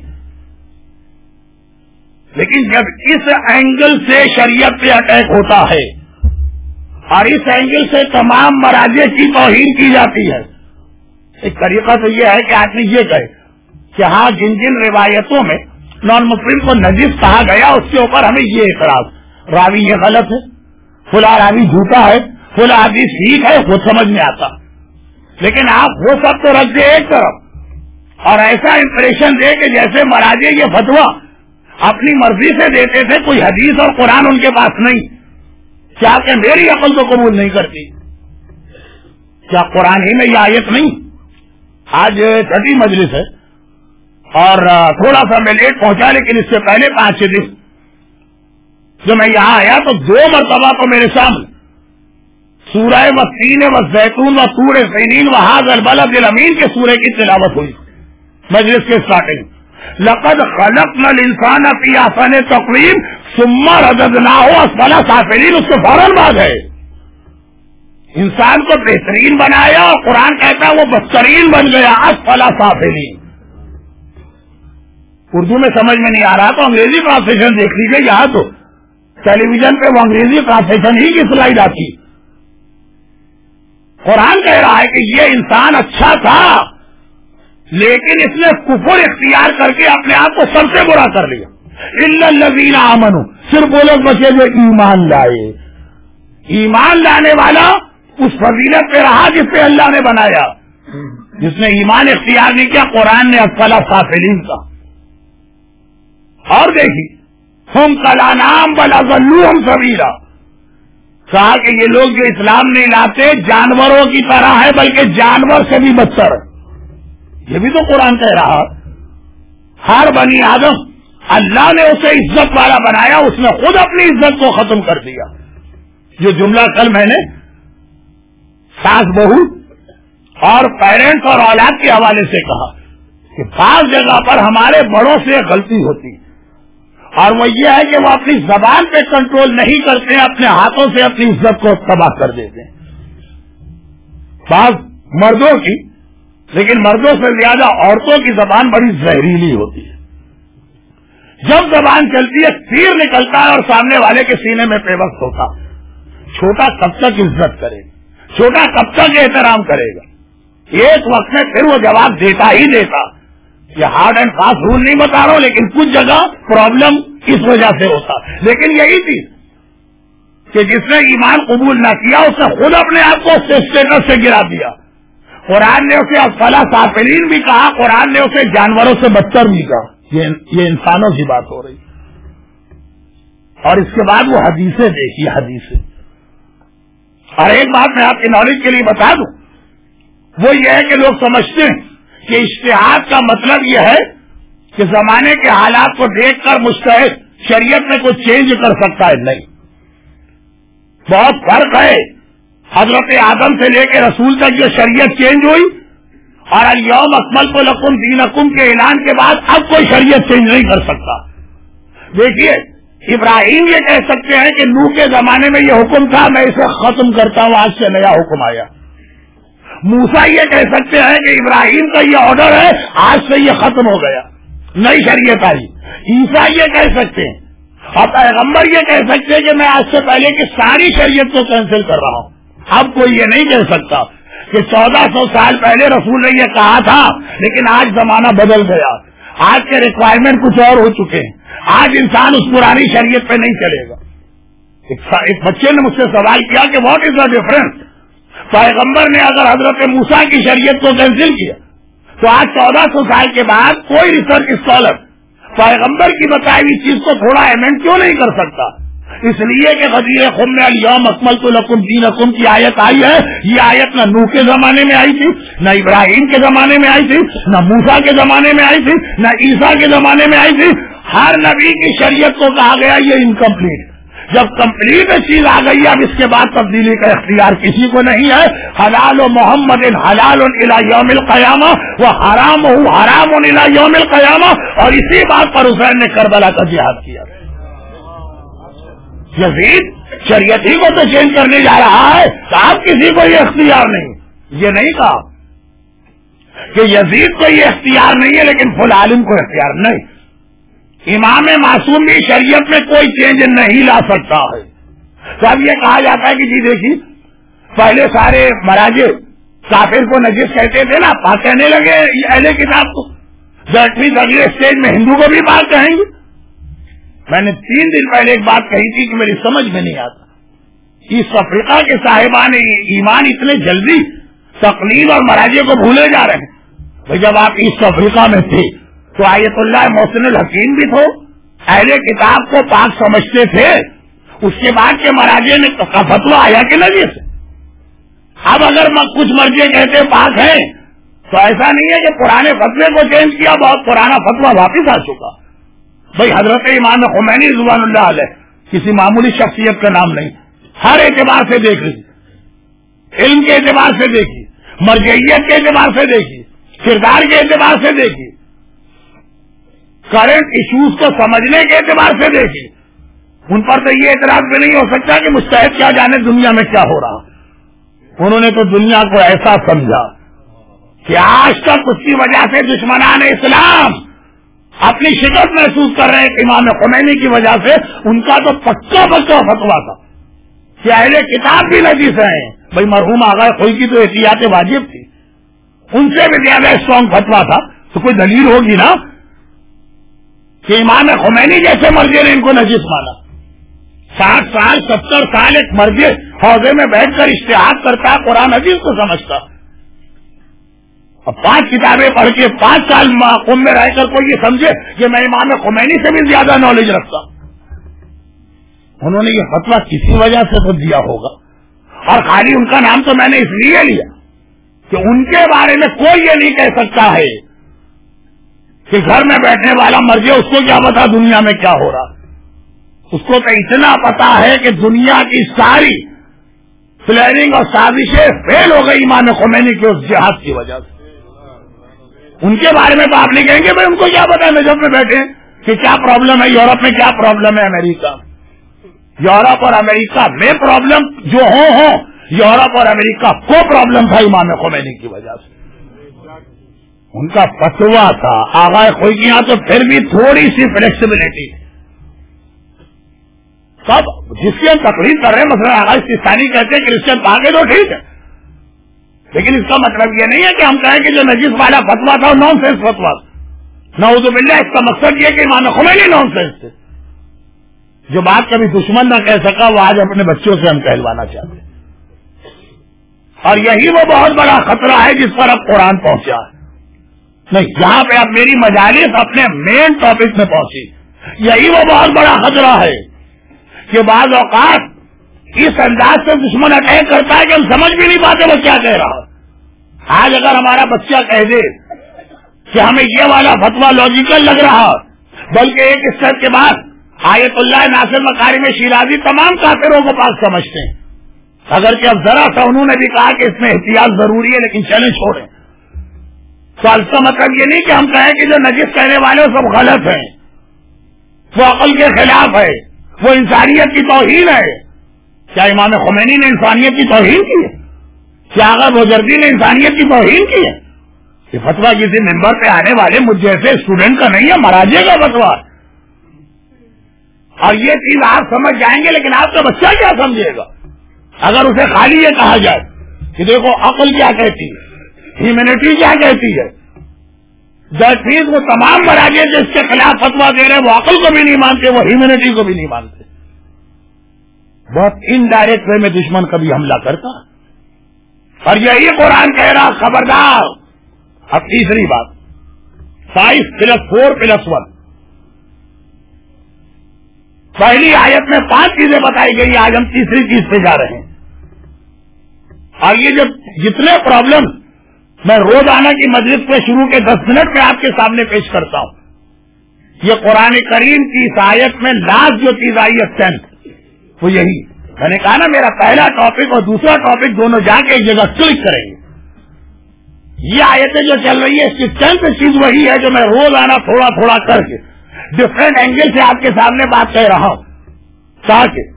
لیکن جب اس اینگل سے شریعت پہ اٹیک ہوتا ہے اور اس اینگل سے تمام مراجع کی توہین کی جاتی ہے، ایک طریقہ تو یہ ہے کہ آدمی یہ کہے کہ ہاں جن جن روایتوں میں نان مسلم کو نجس کہا گیا اس کے اوپر ہمیں یہ اعتراض، راوی یہ غلط ہے، فلاں راوی جھوٹا ہے، فلاں حدیث ٹھیک ہے، وہ سمجھ میں آتا. لیکن آپ وہ سب تو رکھ دیں ایک طرف اور ایسا امپریشن دے کہ جیسے مراجع یہ فتویٰ اپنی مرضی سے دیتے تھے، کوئی حدیث اور قرآن ان کے پاس نہیں. کیا کہ میری عقل تو قبول نہیں کرتی. کیا قرآن ہی میں یہ آیت نہیں؟ آج چھٹی مجلس ہے اور تھوڑا سا میں لیٹ پہنچا، لیکن اس سے پہلے 5-6 دن جب میں یہاں آیا تو 2 مرتبہ تو میرے سامنے سورہ والتین والزیتون وطور سینین وہذا البلد الامین کے سورہ کی تلاوت ہوئی مجلس کے اسٹارٹنگ۔ لقد خلقنا الانسان فی احسن تقویم ثم رددناہ اسفل سافلین، اس کے فوراً بعد ہے انسان کو بہترین بنایا اور قرآن کہتا ہے وہ بدترین بن گیا اسفل سافلین۔ اردو میں سمجھ میں نہیں آ رہا تو انگریزی ٹرانسلیشن دیکھ لیجیے، یہاں تو ٹیلی ویژن پہ وہ انگریزی ٹرانسلیشن ہی کی سلائیڈ آتی۔ قرآن کہہ رہا ہے کہ یہ انسان اچھا تھا لیکن اس نے کفر اختیار کر کے اپنے آپ کو سب سے برا کر لیا۔ الا الذین آمنوا، صرف وہ لوگ بچے جو ایمان لائے۔ ایمان لانے والا اس فضیلت پہ رہا جس پہ اللہ نے بنایا۔ جس نے ایمان اختیار نہیں کیا، قرآن نے اسفل سافلین کا۔ اور دیکھیے ہم کلانعام بل اضلوہم سبیلا، کہا کہ یہ لوگ جو اسلام نہیں لاتے جانوروں کی طرح ہے، بلکہ جانور سے بھی بدتر۔ یہ بھی تو قرآن کہہ رہا، ہر بنی آدم اللہ نے اسے عزت والا بنایا، اس نے خود اپنی عزت کو ختم کر دیا۔ جو جملہ کل میں نے ساس بہو اور پیرنٹس اور اولاد کے حوالے سے کہا کہ بعض جگہ پر ہمارے بڑوں سے غلطی ہوتی اور وہ یہ ہے کہ وہ اپنی زبان پہ کنٹرول نہیں کرتے، اپنے ہاتھوں سے اپنی عزت کو تباہ کر دیتے ہیں۔ بعض مردوں کی، لیکن مردوں سے زیادہ عورتوں کی زبان بڑی زہریلی ہوتی ہے۔ جب زبان چلتی ہے تیر نکلتا ہے اور سامنے والے کے سینے میں پیوست ہوتا۔ چھوٹا کب تک عزت کرے گا، چھوٹا کب تک احترام کرے گا؟ ایک وقت میں پھر وہ جواب دیتا ہی دیتا۔ یہ ہارڈ اینڈ فاسٹ رول نہیں بتا رہا ہوں، لیکن کچھ جگہ پرابلم اس وجہ سے ہوتا۔ لیکن یہی تھی کہ جس نے ایمان قبول نہ کیا اس نے خود اپنے آپ کو اسٹیٹس سے گرا دیا۔ قرآن نے اسے اسفل سافلین بھی کہا، قرآن نے اسے جانوروں سے بدتر بھی کہا۔ یہ انسانوں کی بات ہو رہی۔ اور اس کے بعد وہ حدیثیں دیکھیے، حدیثیں۔ اور ایک بات میں آپ کی نالج کے لیے بتا دوں، وہ یہ ہے کہ لوگ سمجھتے ہیں کہ اجتہاد کا مطلب یہ ہے کہ زمانے کے حالات کو دیکھ کر مجتہد شریعت میں کچھ چینج کر سکتا ہے۔ نہیں، بہت فرق ہے۔ حضرت آدم سے لے کے رسول تک جو شریعت چینج ہوئی اور الیوم اکملت لکم دینکم کے اعلان کے بعد اب کوئی شریعت چینج نہیں کر سکتا۔ دیکھیے ابراہیم یہ کہہ سکتے ہیں کہ نوح کے زمانے میں یہ حکم تھا، میں اسے ختم کرتا ہوں، آج سے نیا حکم آیا۔ موسیٰ یہ کہہ سکتے ہیں کہ ابراہیم کا یہ آرڈر ہے، آج سے یہ ختم ہو گیا، نئی شریعت آئی۔ عیسیٰ یہ کہہ سکتے ہیں اور پیغمبر یہ کہہ سکتے ہیں کہ میں آج سے پہلے کی ساری شریعت کو کینسل کر رہا ہوں۔ اب کوئی یہ نہیں کہہ سکتا کہ 1400 سال پہلے رسول نے یہ کہا تھا لیکن آج زمانہ بدل گیا، آج کے ریکوائرمنٹ کچھ اور ہو چکے ہیں، آج انسان اس پرانی شریعت پہ نہیں چلے گا۔ ایک بچے نے مجھ سے سوال کیا کہ واٹ از دا ڈفرنس؟ پیغمبر نے اگر حضرت موسیٰ کی شریعت کو کینسل کیا تو آج 1400 سال کے بعد کوئی ریسرچ اسکالر پیغمبر کی بتائی ہوئی چیز کو تھوڑا ایمنڈ کیوں نہیں کر سکتا؟ اس لیے کہ غدیر خم میں الیوم اکملت لکم دینکم کی آیت آئی ہے۔ یہ آیت نہ نوح کے زمانے میں آئی تھی، نہ ابراہیم کے زمانے میں آئی تھی، نہ موسیٰ کے زمانے میں آئی تھی، نہ عیسیٰ کے زمانے میں آئی تھی۔ ہر نبی کی شریعت کو کہا گیا یہ انکمپلیٹ۔ جب کمپلیٹ چیز آ گئی اب اس کے بعد تبدیلی کا اختیار کسی کو نہیں ہے۔ حلال محمد حلال الی یوم القیامہ و حرام حرام الی یوم القیامہ، اور اسی بات پر حسین نے کربلا کا جہاد کیا۔ یزید شریعت ہی کو تو چینج کرنے جا رہا ہے، صاحب کسی کو یہ اختیار نہیں۔ یہ نہیں کہا کہ یزید کو یہ اختیار نہیں ہے لیکن فل عالم کو اختیار نہیں۔ امام معصوم بھی شریعت میں کوئی چینج نہیں لا سکتا ہے۔ تو اب یہ کہا جاتا ہے کہ جی دیکھیے پہلے سارے مراجع کافر کو نجس کہتے تھے نا، پاک کہنے لگے اہل کتاب کو، دسویں اگلے اسٹیج میں ہندو کو بھی پاک کہیں گے۔ میں نے 3 دن پہلے ایک بات کہی تھی کہ میری سمجھ میں نہیں آتا، ایسٹ افریقہ کے صاحبان ایمان اتنے جلدی تقلید اور مراجع کو بھولے جا رہے ہیں۔ بھائی جب آپ ایسٹ افریقہ میں تھے تو آیت اللہ محسن الحکیم بھی تھو، اہل کتاب کو پاک سمجھتے تھے، اس کے بعد کے مراجع نے فتویٰ آیا کہ نجس، اب اگر کچھ مرجے کہتے پاک ہیں تو ایسا نہیں ہے کہ پرانے فتوے کو چینج کیا، بہت پرانا فتوا واپس آ چکا. بھائی حضرت امام خمینی رضوان اللہ علیہ کسی معمولی شخصیت کا نام نہیں، ہر اعتبار سے دیکھ لیجیے، علم کے اعتبار سے دیکھیے، مرجعیت کے اعتبار سے دیکھیے، کردار کے اعتبار سے دیکھیے، کرنٹ ایشوز کو سمجھنے کے اعتبار سے دیکھیے. ان پر تو یہ اعتراض بھی نہیں ہو سکتا کہ مجتہد کیا جانے دنیا میں کیا ہو رہا. انہوں نے تو دنیا کو ایسا سمجھا کہ آج تک اس کی وجہ سے دشمنان اسلام اپنی شکست محسوس کر رہے ہیں. امام خمینی کی وجہ سے ان کا تو پکا فتوا تھا کہ اہل کتاب بھی نجیس ہیں. بھائی مرحوم آغا خوئی کی تو احتیاط واجب تھی، ان سے بھی زیادہ اسٹرانگ فتوا تھا. تو کوئی دلیل ہوگی نا کہ امام خمینی جیسے مرجے نے ان کو نجیس مانا. 60 سال 70 سال ایک مرجے حوضے میں بیٹھ کر اجتہاد کرتا، قرآن حدیث کو سمجھتا. اب 5 کتابیں پڑھ کے 5 سال قوم میں رہ کر کوئی یہ سمجھے کہ میں امام خمینی سے بھی زیادہ نالج رکھتا. انہوں نے یہ فتویٰ کسی وجہ سے تو دیا ہوگا، اور خالی ان کا نام تو میں نے اس لیے لیا کہ ان کے بارے میں کوئی یہ نہیں کہہ سکتا ہے کہ گھر میں بیٹھنے والا مرجے اس کو کیا پتا دنیا میں کیا ہو رہا. اس کو تو اتنا پتا ہے کہ دنیا کی ساری پلاننگ اور سازشیں فیل ہو گئی امام خمینی کے اس جہاد کی وجہ سے. ان کے بارے میں تو آپ نہیں کہیں گے بھائی ان کو کیا پتا نجف میں بیٹھے کہ کیا پرابلم ہے، یورپ میں کیا پرابلم ہے، امریکہ یورپ اور امریکہ میں پرابلم جو ہوں یورپ اور امریکہ کو پرابلم تھا امام خمینی کی وجہ سے. ان کا فتوا تھا. آغا خوئی کے یہاں تو پھر بھی تھوڑی سی فلیکسیبلٹی تھی. سب جس کی ہم تقریر کر رہے ہیں، مثلا آغا سستانی کہتے ہیں کرسچن بھاگے تو ٹھیک ہے، لیکن اس کا مطلب یہ نہیں ہے کہ ہم کہیں کہ جو نجیس والا فتوا تھا وہ نان سینس فتوا تھا. نعوذ باللہ، اس کا مقصد یہ کہ امام خمینی نان سینس تھے. جو بات کبھی دشمن نہ کہہ سکا وہ آج اپنے بچوں سے ہم کہلوانا چاہتے ہیں. اور یہی وہ بہت بڑا خطرہ ہے جس پر اب قرآن پہنچا ہے. نہیں، جہاں پہ اب میری مجالس اپنے مین ٹاپک میں پہنچی، یہی وہ بہت بڑا خطرہ ہے کہ بعض اوقات اس انداز سے دشمن اٹیک کرتا ہے کہ ہم سمجھ بھی نہیں پاتے وہ کیا کہہ رہا. آج اگر ہمارا بچہ کہہ دے کہ ہمیں یہ والا فتوا لاجیکل لگ رہا، بلکہ ایک اسٹیپ کے بعد آیت اللہ ناصر مکارم شیرازی تمام کافروں کو پاس سمجھتے ہیں، اگر کہ اب ذرا سا انہوں نے بھی کہا کہ اس میں احتیاط ضروری ہے لیکن چلیں چھوڑیں. تو اس کا مطلب یہ نہیں کہ ہم کہیں کہ جو نجس کہنے والے سب غلط ہیں، وہ عقل کے خلاف ہے، وہ انسانیت کی توہین ہے. کیا امام خمینی نے انسانیت کی توہین کی ہے؟ کیا آغا بوجردی نے انسانیت کی توہین کی ہے؟ یہ فتویٰ کسی ممبر پہ آنے والے مجھ جیسے اسٹوڈنٹ کا نہیں ہے، مراجے کا فتویٰ. اور یہ چیز آپ سمجھ جائیں گے، لیکن آپ کا بچہ کیا سمجھے گا اگر اسے خالی یہ کہا جائے کہ دیکھو عقل کیا کہتی ہے، ہیومینٹی کیا کہتی ہے. دیٹ مینز وہ تمام مراجے جو اس کے خلاف فتویٰ دے رہے ہیں وہ عقل کو بھی نہیں مانتے، وہ ہیومینٹی کو بھی نہیں مانتے. بہت انڈائریکٹ وے میں دشمن کبھی حملہ کرتا. اور یہی قرآن کہہ رہا خبردار. اب تیسری بات 5+4+1. پہلی آیت میں 5 چیزیں بتائی گئی، آج ہم تیسری چیز پہ جا رہے ہیں. اور یہ جو جتنے پرابلم میں روزانہ کی مجلس میں شروع کے 10 منٹ میں آپ کے سامنے پیش کرتا ہوں، یہ قرآن کریم کی اس آیت میں لاسٹ جو چیز آئی ہے 10th، وہ یہی. میں نے کہا نا میرا پہلا ٹاپک اور دوسرا ٹاپک دونوں جا کے ایک جگہ کلک کریں گے. یہ آیتیں جو چل رہی ہے اس کی 10th چیز وہی ہے جو میں روزانہ تھوڑا تھوڑا کر کے ڈفرینٹ اینگل سے آپ کے سامنے بات کہہ رہا ہوں، تاکہ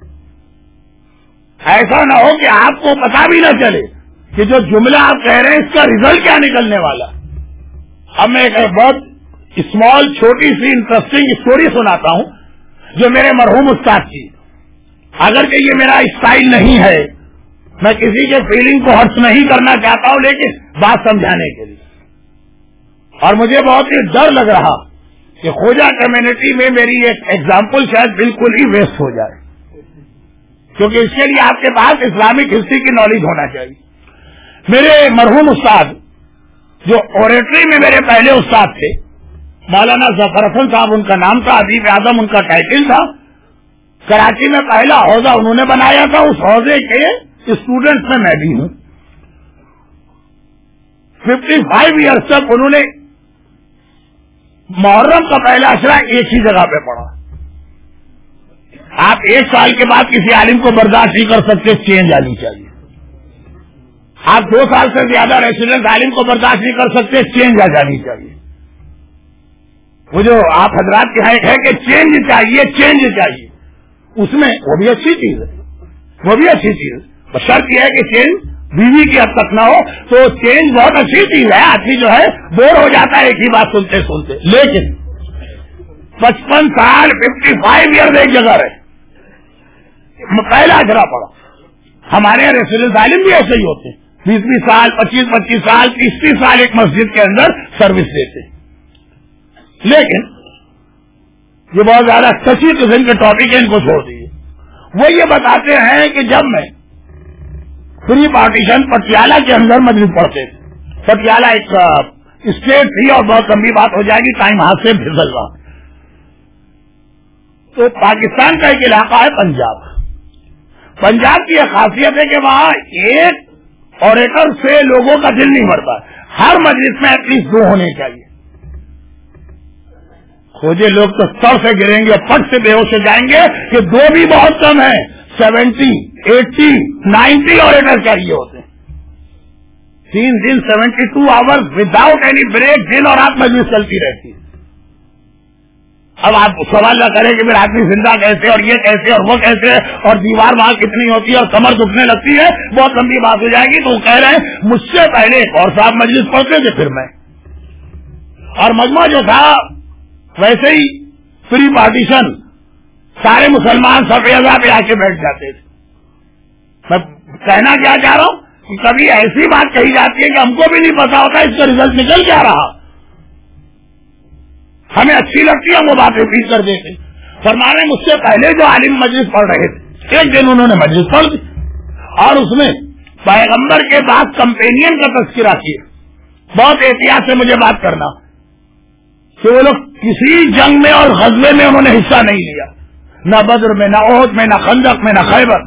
ایسا نہ ہو کہ آپ کو پتا بھی نہ چلے کہ جو جملہ آپ کہہ رہے ہیں اس کا ریزلٹ کیا نکلنے والا. اب میں ایک بہت اسمال چھوٹی سی انٹرسٹنگ اسٹوری سناتا ہوں جو میرے مرحوم استاد کی. اگر کہ یہ میرا اسٹائل نہیں ہے، میں کسی کے فیلنگ کو ہرٹ نہیں کرنا چاہتا ہوں، لیکن بات سمجھانے کے لیے. اور مجھے بہت ہی ڈر لگ رہا کہ خوجا کمیونٹی میں میری ایک ایگزامپل شاید بالکل ہی ویسٹ ہو جائے، کیونکہ اس کے لیے آپ کے پاس اسلامک ہسٹری کی نالج ہونا چاہیے. میرے مرحوم استاد جو اوریٹری میں میرے پہلے استاد تھے، مولانا ظفر حسن صاحب ان کا نام تھا، ادیب اعظم ان کا ٹائٹل تھا. کراچی میں پہلا حوضہ انہوں نے بنایا تھا. اس حوضے کے اسٹوڈنٹ میں بھی ہوں. 55 ایئرس تک انہوں نے محرم کا پہلا اشرا ایک ہی جگہ پہ پڑھا. آپ 1 سال کے بعد کسی عالم کو برداشت نہیں کر سکتے, چینج آنی چاہیے. آپ 2 سال سے زیادہ ریسیڈنٹ عالم کو برداشت نہیں کر سکتے, چینج آ جانی چاہیے. وہ جو آپ حضرات کے یہاں ہے کہ چینج چاہیے, چینج چاہیے, اس میں وہ بھی اچھی چیز ہے, وہ بھی اچھی چیز ہے. شرط یہ ہے کہ چینج بیوی کی حد تک نہ ہو. تو چینج بہت اچھی چیز ہے. آدمی جو ہے بور ہو جاتا ہے ایک ہی بات سنتے سنتے. لیکن 55 سال 55 ایئر ایک جگہ رہے, پہلا اجرا پڑا. ہمارے یہاں ریسیڈنٹ عالم بھی ایسے ہی ہوتے ہیں, 20 سال 25 سال 30 سال ایک مسجد کے اندر سروس دیتے. لیکن یہ بہت زیادہ کسی قسم کے ٹاپک ہے, ان کو چھوڑ دیجیے. وہ یہ بتاتے ہیں کہ جب میں پری پارٹیشن پٹیالہ کے اندر مجلس پڑھتے تھے. پٹیالہ ایک اسٹیٹ تھی اور بہت لمبی بات ہو جائے گی, ٹائم ہاتھ سے پھسل رہا. تو پاکستان کا ایک علاقہ ہے پنجاب. پنجاب کی ایک خاصیت ہے کہ وہاں ایک اوریٹر سے لوگوں کا دل نہیں بھرتا. ہر مجلس میں ایٹ لیسٹ 2 ہونے چاہیے. کھوجے لوگ تو سر سے گریں گے, پٹ سے بے ہوش ہو جائیں گے کہ 2 بھی بہت کم ہے. 70 80 90 اوریٹر چاہیے ہوتے ہیں. 3 دن 72 آورز وداؤٹ اینی بریک, دن اور رات مجلس چلتی رہتی ہے. اب آپ سوال نہ کریں کہ میرا آدمی زندہ کیسے اور یہ کیسے اور وہ کیسے اور دیوار وہاں کتنی ہوتی ہے اور کمر دکھنے لگتی ہے, بہت لمبی بات ہو جائے گی. تو وہ کہہ رہے ہیں مجھ سے پہلے ایک اور صاحب مجلس پڑھتے تھے, پھر میں, اور مجمع جو تھا ویسے ہی پری پارٹیشن سارے مسلمان سفیدہ پہ آ کے بیٹھ جاتے تھے. میں کہنا کیا چاہ رہا ہوں کہ کبھی ایسی بات کہی جاتی ہے کہ ہم کو بھی نہیں پتا ہوتا اس کا ریزلٹ نکل کیا رہا. ہمیں اچھی لگتی ہے, ہم وہ بات ریپیٹ کر دیتے. فرمانے مجھ سے پہلے جو عالم مجلس پڑھ رہے تھے, ایک دن انہوں نے مجلس پڑھ دی اور اس میں پیغمبر کے بعد کمپینین کا تذکرہ کیا. بہت احتیاط سے مجھے بات کرنا کہ وہ لوگ کسی جنگ میں اور غزوے میں انہوں نے حصہ نہیں لیا, نہ بدر میں, نہ احد میں, نہ خندق میں, نہ خیبر.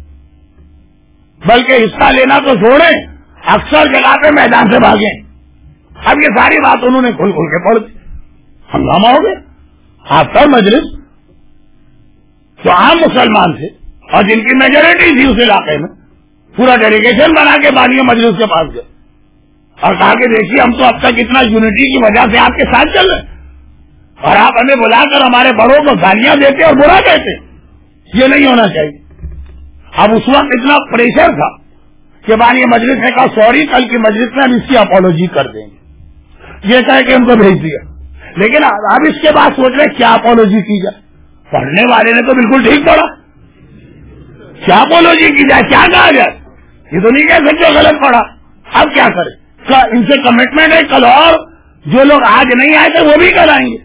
بلکہ حصہ لینا تو چھوڑیں, اکثر جگہ پہ میدان سے بھاگے. اب یہ ساری بات انہوں نے کھل کھل کے پڑھ دی. ہنگامہ ہو گیا. آپ کا مجلس جو عام مسلمان تھے اور جن کی میجورٹی تھی اس علاقے میں, پورا ڈیلیگیشن بنا کے بانی مجلس کے پاس گئے اور کہا کہ دیکھیے ہم تو اب تک اتنا یونٹی کی وجہ سے آپ کے ساتھ چل رہے ہیں اور آپ ہمیں بلا کر ہمارے بڑوں کو گالیاں دیتے اور برا کہتے. یہ نہیں ہونا چاہیے. اب اس وقت اتنا پریشر تھا کہ بانی مجلس نے کہا سوری, کل کی مجلس میں ہم اس کی اپالوجی کر دیں گے. یہ کہہ کے ان کو بھیج دیا. لیکن اب اس کے بعد سوچ رہے کیا اپالوجی کی جائے. پڑھنے والے نے تو بالکل ٹھیک پڑھا, کیا اپالوجی کی جائے, کیا کہا جائے. یہ تو نہیں کہہ سکتے غلط پڑھا. اب کیا کریں, ان سے کمٹمنٹ ہے کل اور جو لوگ آج نہیں آئے تھے وہ بھی کل آئیں گے.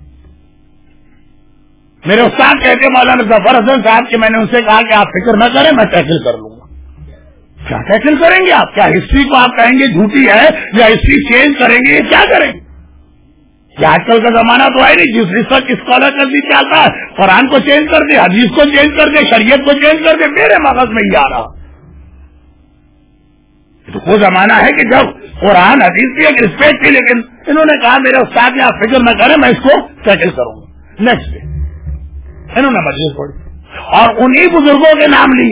میرے استاد کہتے مولانا ظفر حسن صاحب کہ میں نے ان سے کہا کہ آپ فکر نہ کریں, میں ٹیکل کر لوں گا. کیا ٹیکل کریں گے آپ؟ کیا ہسٹری کو آپ کہیں گے جھوٹی ہے یا ہسٹری چینج کریں گے, یہ کیا کریں گے؟ یہ آج کل کا زمانہ تو ہے نہیں جس ریسرچ اسکالر کر دی چلتا ہے, قرآن کو چینج کر دے, حدیث کو چینج کر دے, شریعت کو چینج کر دے. میرے مغز میں یہ آ رہا تو وہ زمانہ ہے کہ جب قرآن حدیث کی ایک رسپیکٹ تھی, لیکن انہوں نے کہا میرے استاد نے آپ فکر نہ کریں, میں اس کو ٹیکل کروں گا. نیکسٹ ڈے انہوں نے مجلس پڑھی اور انہی بزرگوں کے نام لیے.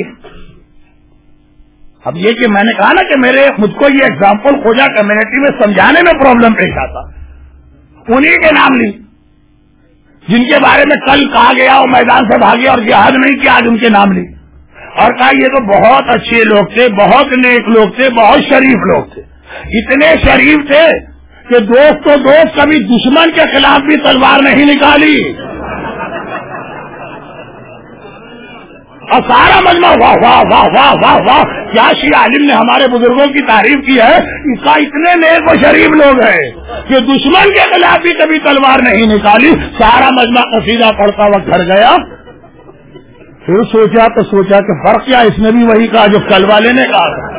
اب یہ کہ میں نے کہا نا کہ مجھ کو یہ ایگزامپل کھوجا کمیونٹی میں سمجھانے میں پرابلم پیش آتا, انہی کے نام لی جن کے بارے میں کل کہا گیا وہ میدان سے بھاگے اور جہاد نہیں کیا, آج ان کے نام لی اور کہا یہ تو بہت اچھے لوگ تھے, بہت نیک لوگ تھے, بہت شریف لوگ تھے. اتنے شریف تھے کہ دوست تو دوست, کبھی دشمن کے خلاف بھی تلوار نہیں نکالی. اور سارا مجمع واہ واہ واہ واہ واہ واہ, کیا شیعہ عالم نے ہمارے بزرگوں کی تعریف کی ہے. اس کا اتنے نیک و شریف لوگ ہیں کہ دشمن کے خلاف بھی کبھی تلوار نہیں نکالی. سارا مجمع قصیدہ پڑھتا وقت گھر گیا. پھر سوچا کہ فرق کیا, اس نے بھی وہی کہا جو کل والے نے کہا.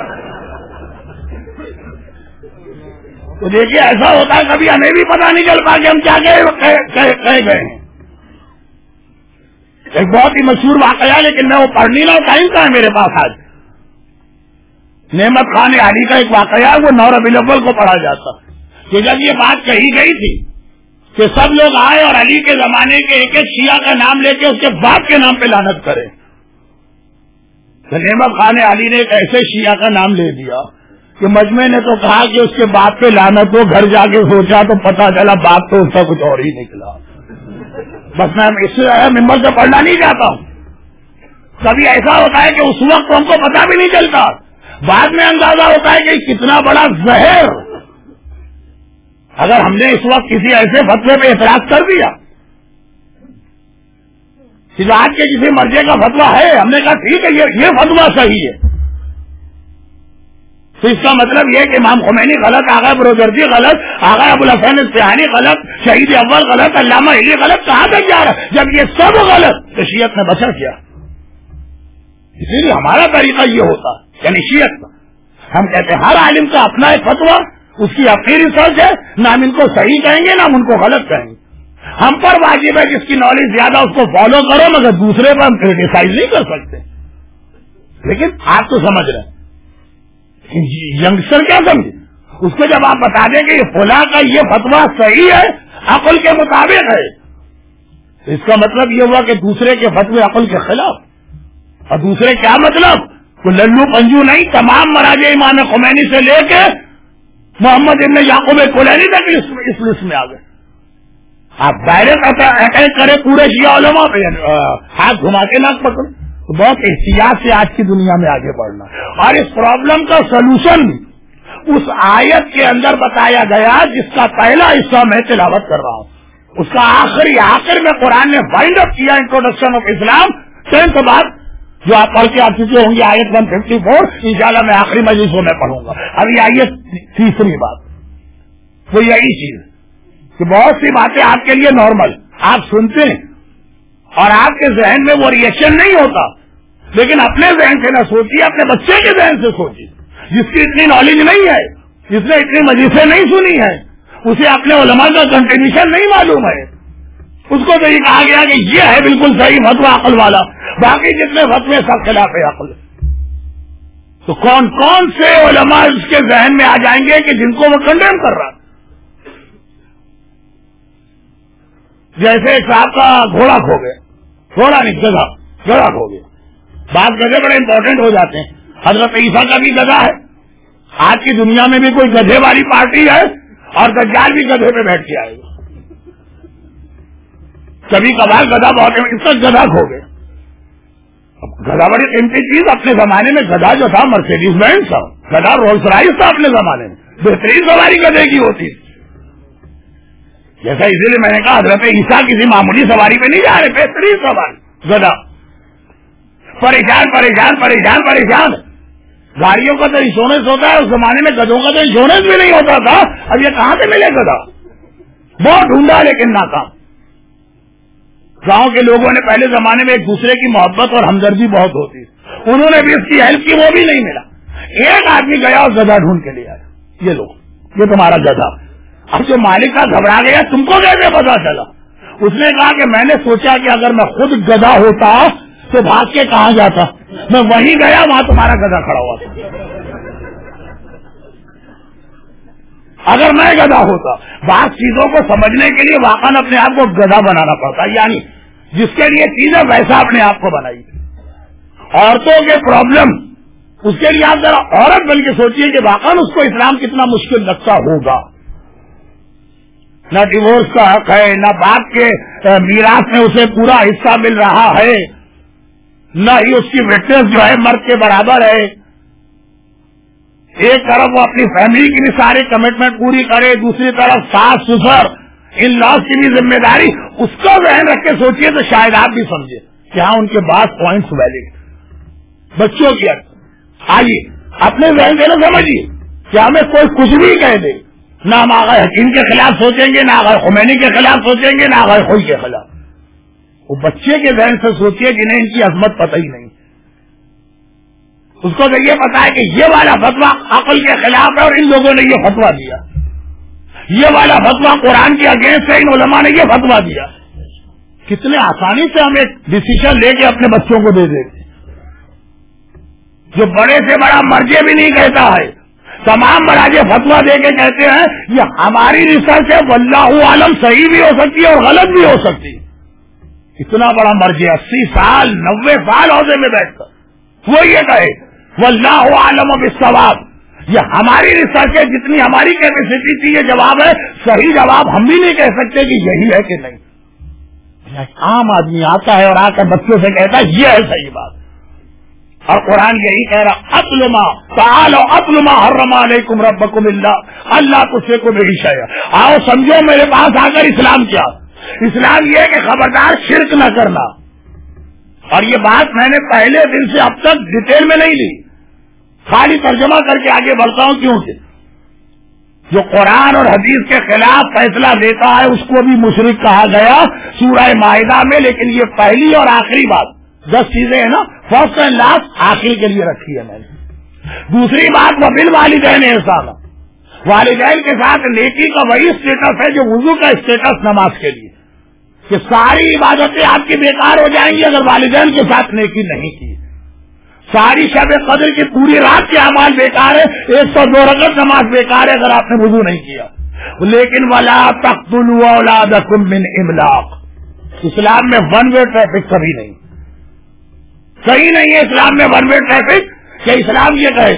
تو دیکھیے ایسا ہوتا ہے کبھی ہمیں بھی پتا نہیں چل پا کہ ہم کیا کہہ گئے ہیں. ایک بہت ہی مشہور واقعہ, لیکن میں وہ پڑھ نہیں رہا ہوں, ٹائم کا ہے میرے پاس آج. نعمت خان علی کا ایک واقعہ ہے، وہ 9 ربیع الاول کو پڑھا جاتا کہ جب یہ بات کہی گئی تھی کہ سب لوگ آئے اور علی کے زمانے کے ایک ایک شیعہ کا نام لے کے اس کے باپ کے نام پہ لعنت کرے، تو نعمت خان علی نے ایک ایسے شیعہ کا نام لے دیا کہ مجمع نے تو کہا کہ اس کے باپ پہ لعنت ہو، گھر جا کے سوچا تو پتا چلا باپ تو اس کا کچھ اور ہی نکلا۔ بس میں اس سے ممبر سے پڑھنا نہیں چاہتا ہوں۔ کبھی ایسا ہوتا ہے کہ اس وقت ہم کو پتا بھی نہیں چلتا، بعد میں اندازہ ہوتا ہے کہ کتنا بڑا زہر، اگر ہم نے اس وقت کسی ایسے فتوے پہ اعتراض کر دیا کہ آج کے کسی مرجع کا فتویٰ ہے، ہم نے کہا ٹھیک ہے یہ فتویٰ صحیح ہے، تو اس کا مطلب یہ کہ امام خمینی غلط، آغا بروجردی غلط، آغا ابوالحسن اصفہانی غلط، شہید اول غلط، علامہ علی غلط، کہاں تک جا رہا ہے؟ جب یہ سب غلط تو شیعت نے بچا کیا؟ اسی لیے ہمارا طریقہ یہ ہوتا ہے، یعنی شیعت کا ہم کہتے ہیں ہر عالم کا اپنا ایک فتویٰ، اس کی اپنی ریسرچ ہے، نہ ہم ان کو صحیح کہیں گے نہ ہم ان کو غلط کہیں گے۔ ہم پر واجب ہے جس کی نالج زیادہ اس کو فالو کرو، مگر دوسرے پر ہم کریٹیسائز نہیں کر سکتے۔ لیکن آپ تو سمجھ رہے ہیں، ینگسٹر کیا سمجھے؟ اس کو جب آپ بتا دیں کہ یہ فلاں کا یہ فتویٰ صحیح ہے، عقل کے مطابق ہے، تو اس کا مطلب یہ ہوا کہ دوسرے کے فتوے عقل کے خلاف۔ اور دوسرے کیا مطلب؟ کوئی للو پنجو نہیں، تمام مراجع امام خمینی سے لے کے محمد ابن یعقوب کلینی تک اس لسٹ میں آ گئے۔ آپ ڈائریکٹ اٹیک کریں پورے شیعہ علماء پہ، ہاتھ گھما کے ناک پکڑ، بہت احتیاط سے آج کی دنیا میں آگے بڑھنا۔ اور اس پرابلم کا سلوشن اس آیت کے اندر بتایا گیا جس کا پہلا حصہ میں تلاوت کر رہا ہوں، اس کا آخر میں قرآن نے وائنڈ اپ کیا انٹروڈکشن آف اسلام 10th بات جو آپ پڑھ کے آ چکے ہوں گے، آیت 154، انشاءاللہ میں آخری مجلسوں میں پڑھوں گا۔ ابھی آئیے تیسری بات، وہ یہی چیز کہ بہت سی باتیں آپ کے لیے نارمل آپ سنتے ہیں اور آپ کے ذہن میں وہ ریئیکشن نہیں ہوتا، لیکن اپنے ذہن سے نہ سوچیے، اپنے بچے کے ذہن سے سوچیے، جس کی اتنی نالج نہیں ہے، جس نے اتنی مجلسیں نہیں سنی ہے، اسے اپنے علماء کا کنٹریبیوشن نہیں معلوم ہے، اس کو تو یہ کہا گیا کہ یہ ہے بالکل صحیح فتویٰ عقل والا، باقی جتنے فتوے سب خلاف عقل۔ تو کون کون سے علماء اس کے ذہن میں آ جائیں گے کہ جن کو وہ کنڈیم کر رہا؟ جیسے ایک صاحب کا گھوڑا کھو گیا، گھوڑا نہیں گدھا کھو گیا، بعض گدھے بڑے امپورٹنٹ ہو جاتے ہیں، حضرت عیسیٰ کا بھی گدھا ہے، آج کی دنیا میں بھی کوئی گدھے والی پارٹی ہے اور دجال بھی گدھے پہ بیٹھ کے آئے گا، کبھی کبھار گدھا بہت اس کا گدھا کھو گیا۔ گدھا بڑی قیمتی چیز، اپنے زمانے میں گدھا جو تھا مرسیڈیز بینز تھا، گدھا رولس رائس تھا اپنے زمانے میں، بہترین سواری گدھے کی ہوتی تھی۔ جیسا اسی لیے میں نے کہا حضرت عیسیٰ کسی معمولی سواری پہ نہیں جا رہے، بہترین سواری گدھا۔ پریشان پریشان پریشان پریشان، گاڑیوں کا تو انشورنس ہوتا ہے، اس زمانے میں گدھوں کا تو انشورنس بھی نہیں ہوتا تھا، اب یہ کہاں سے ملے گدھا؟ بہت ڈھونڈا لیکن ناکام۔ گاؤں کے لوگوں نے پہلے زمانے میں ایک دوسرے کی محبت اور ہمدردی بہت ہوتی، انہوں نے بھی اس کی ہیلپ کی، وہ بھی نہیں ملا۔ ایک آدمی گیا اور گدھا ڈھونڈ کے لے آیا، یہ لو یہ تمہارا گدھا۔ اب جو مالک کا گھبرا گیا، تم کو کیسے پتا چلا؟ اس نے کہا کہ میں نے سوچا کہ اگر میں خود گدھا ہوتا تو بھاگ کے کہاں جاتا، میں وہیں گیا، وہاں تمہارا گدھا کھڑا ہوا تھا۔ اگر میں گدھا ہوتا، بعض چیزوں کو سمجھنے کے لیے واقعاً اپنے آپ کو گدھا بنانا پڑتا، یعنی جس کے لیے چیز ہے ویسا اپنے آپ کو بنائی۔ عورتوں کے پرابلم، اس کے لیے آپ ذرا عورت بن کے سوچیے کہ واقعاً اس کو اسلام کتنا مشکل لگتا ہوگا۔ نہ ڈیورس کا حق ہے، نہ باپ کے میراث میں اسے پورا حصہ مل رہا ہے، نہ ہی اس کی وٹنس جو ہے مرد کے برابر ہے۔ ایک طرف وہ اپنی فیملی کی بھی ساری کمٹمنٹ پوری کرے، دوسری طرف ساس سسر ان لاس کی بھی ذمہ داری، اس کا ذہن رکھ کے سوچیے تو شاید آپ بھی سمجھے کہ ہاں ان کے بعض پوائنٹس ویلڈ۔ بچوں کی آئیے اپنے ذہن سے نہ سمجھیے کہ ہمیں کوئی کچھ بھی کہہ دے، نہ ہم آغا حکیم کے خلاف سوچیں گے، نہ آغا خمینی کے خلاف سوچیں گے، نہ آغا خوئی کے خلاف۔ وہ بچے کے ذہن سے سوچیے جنہیں ان کی عظمت پتہ ہی نہیں، اس کو تو یہ پتا ہے کہ یہ والا فتویٰ عقل کے خلاف ہے اور ان لوگوں نے یہ فتویٰ دیا، یہ والا فتویٰ قرآن کے اگینسٹ ہے، ان علماء نے یہ فتویٰ دیا۔ کتنے آسانی سے ہم ایک ڈسیزن لے کے اپنے بچوں کو دے دیتے، جو بڑے سے بڑا مرجع بھی نہیں کہتا ہے، تمام مراجع فتویٰ دے کے کہتے ہیں یہ ہماری ریسرچ ہے، واللہ عالم صحیح بھی ہو سکتی ہے اور غلط بھی ہو سکتی ہے۔ اتنا بڑا مرجع 80 سال 90 سال عہدے میں بیٹھ کر وہ یہ کہے واللہ عالم بالصواب، یہ ہماری ریسرچ ہے، جتنی ہماری کیپیسٹی تھی یہ جواب ہے، صحیح جواب ہم بھی نہیں کہہ سکتے کہ یہی ہے کہ نہیں۔ عام آدمی آتا ہے اور آ کر بچوں سے کہتا ہے یہ ہے صحیح بات، اور قرآن یہی کہہ رہا اطلما تعالوا اطلما حرم علیکم ربکم اللہ تشرکوا بہ شیئا، آؤ سمجھو میرے پاس آ کر اسلام کیا، اسلام یہ کہ خبردار شرک نہ کرنا۔ اور یہ بات میں نے پہلے دن سے اب تک ڈیٹیل میں نہیں لی، خالی ترجمہ کر کے آگے بڑھتا ہوں، کیونکہ جو قرآن اور حدیث کے خلاف فیصلہ دیتا ہے اس کو بھی مشرک کہا گیا سورہ مائدہ میں، لیکن یہ پہلی اور آخری بات 10 چیزیں ہیں نا، فرسٹ اینڈ لاسٹ آخری کے لیے رکھی ہے میں نے۔ دوسری بات وبالوالدین احسانا، والدین کے ساتھ نیکی کا وہی اسٹیٹس ہے جو وضو کا اسٹیٹس نماز کے لیے، کہ ساری عبادتیں آپ کی بیکار ہو جائیں گی اگر والدین کے ساتھ نیکی نہیں کی، ساری شب قدر کی پوری رات کے اعمال بیکار ہے، 102 رکعت نماز بیکار ہے اگر آپ نے وضو نہیں کیا۔ لیکن ولا تقتلوا اولادکم من املاق، اسلام میں ون وے ٹریفک کبھی نہیں، صحیح نہیں ہے اسلام میں ون وے ٹریفک، کہ اسلام یہ کہے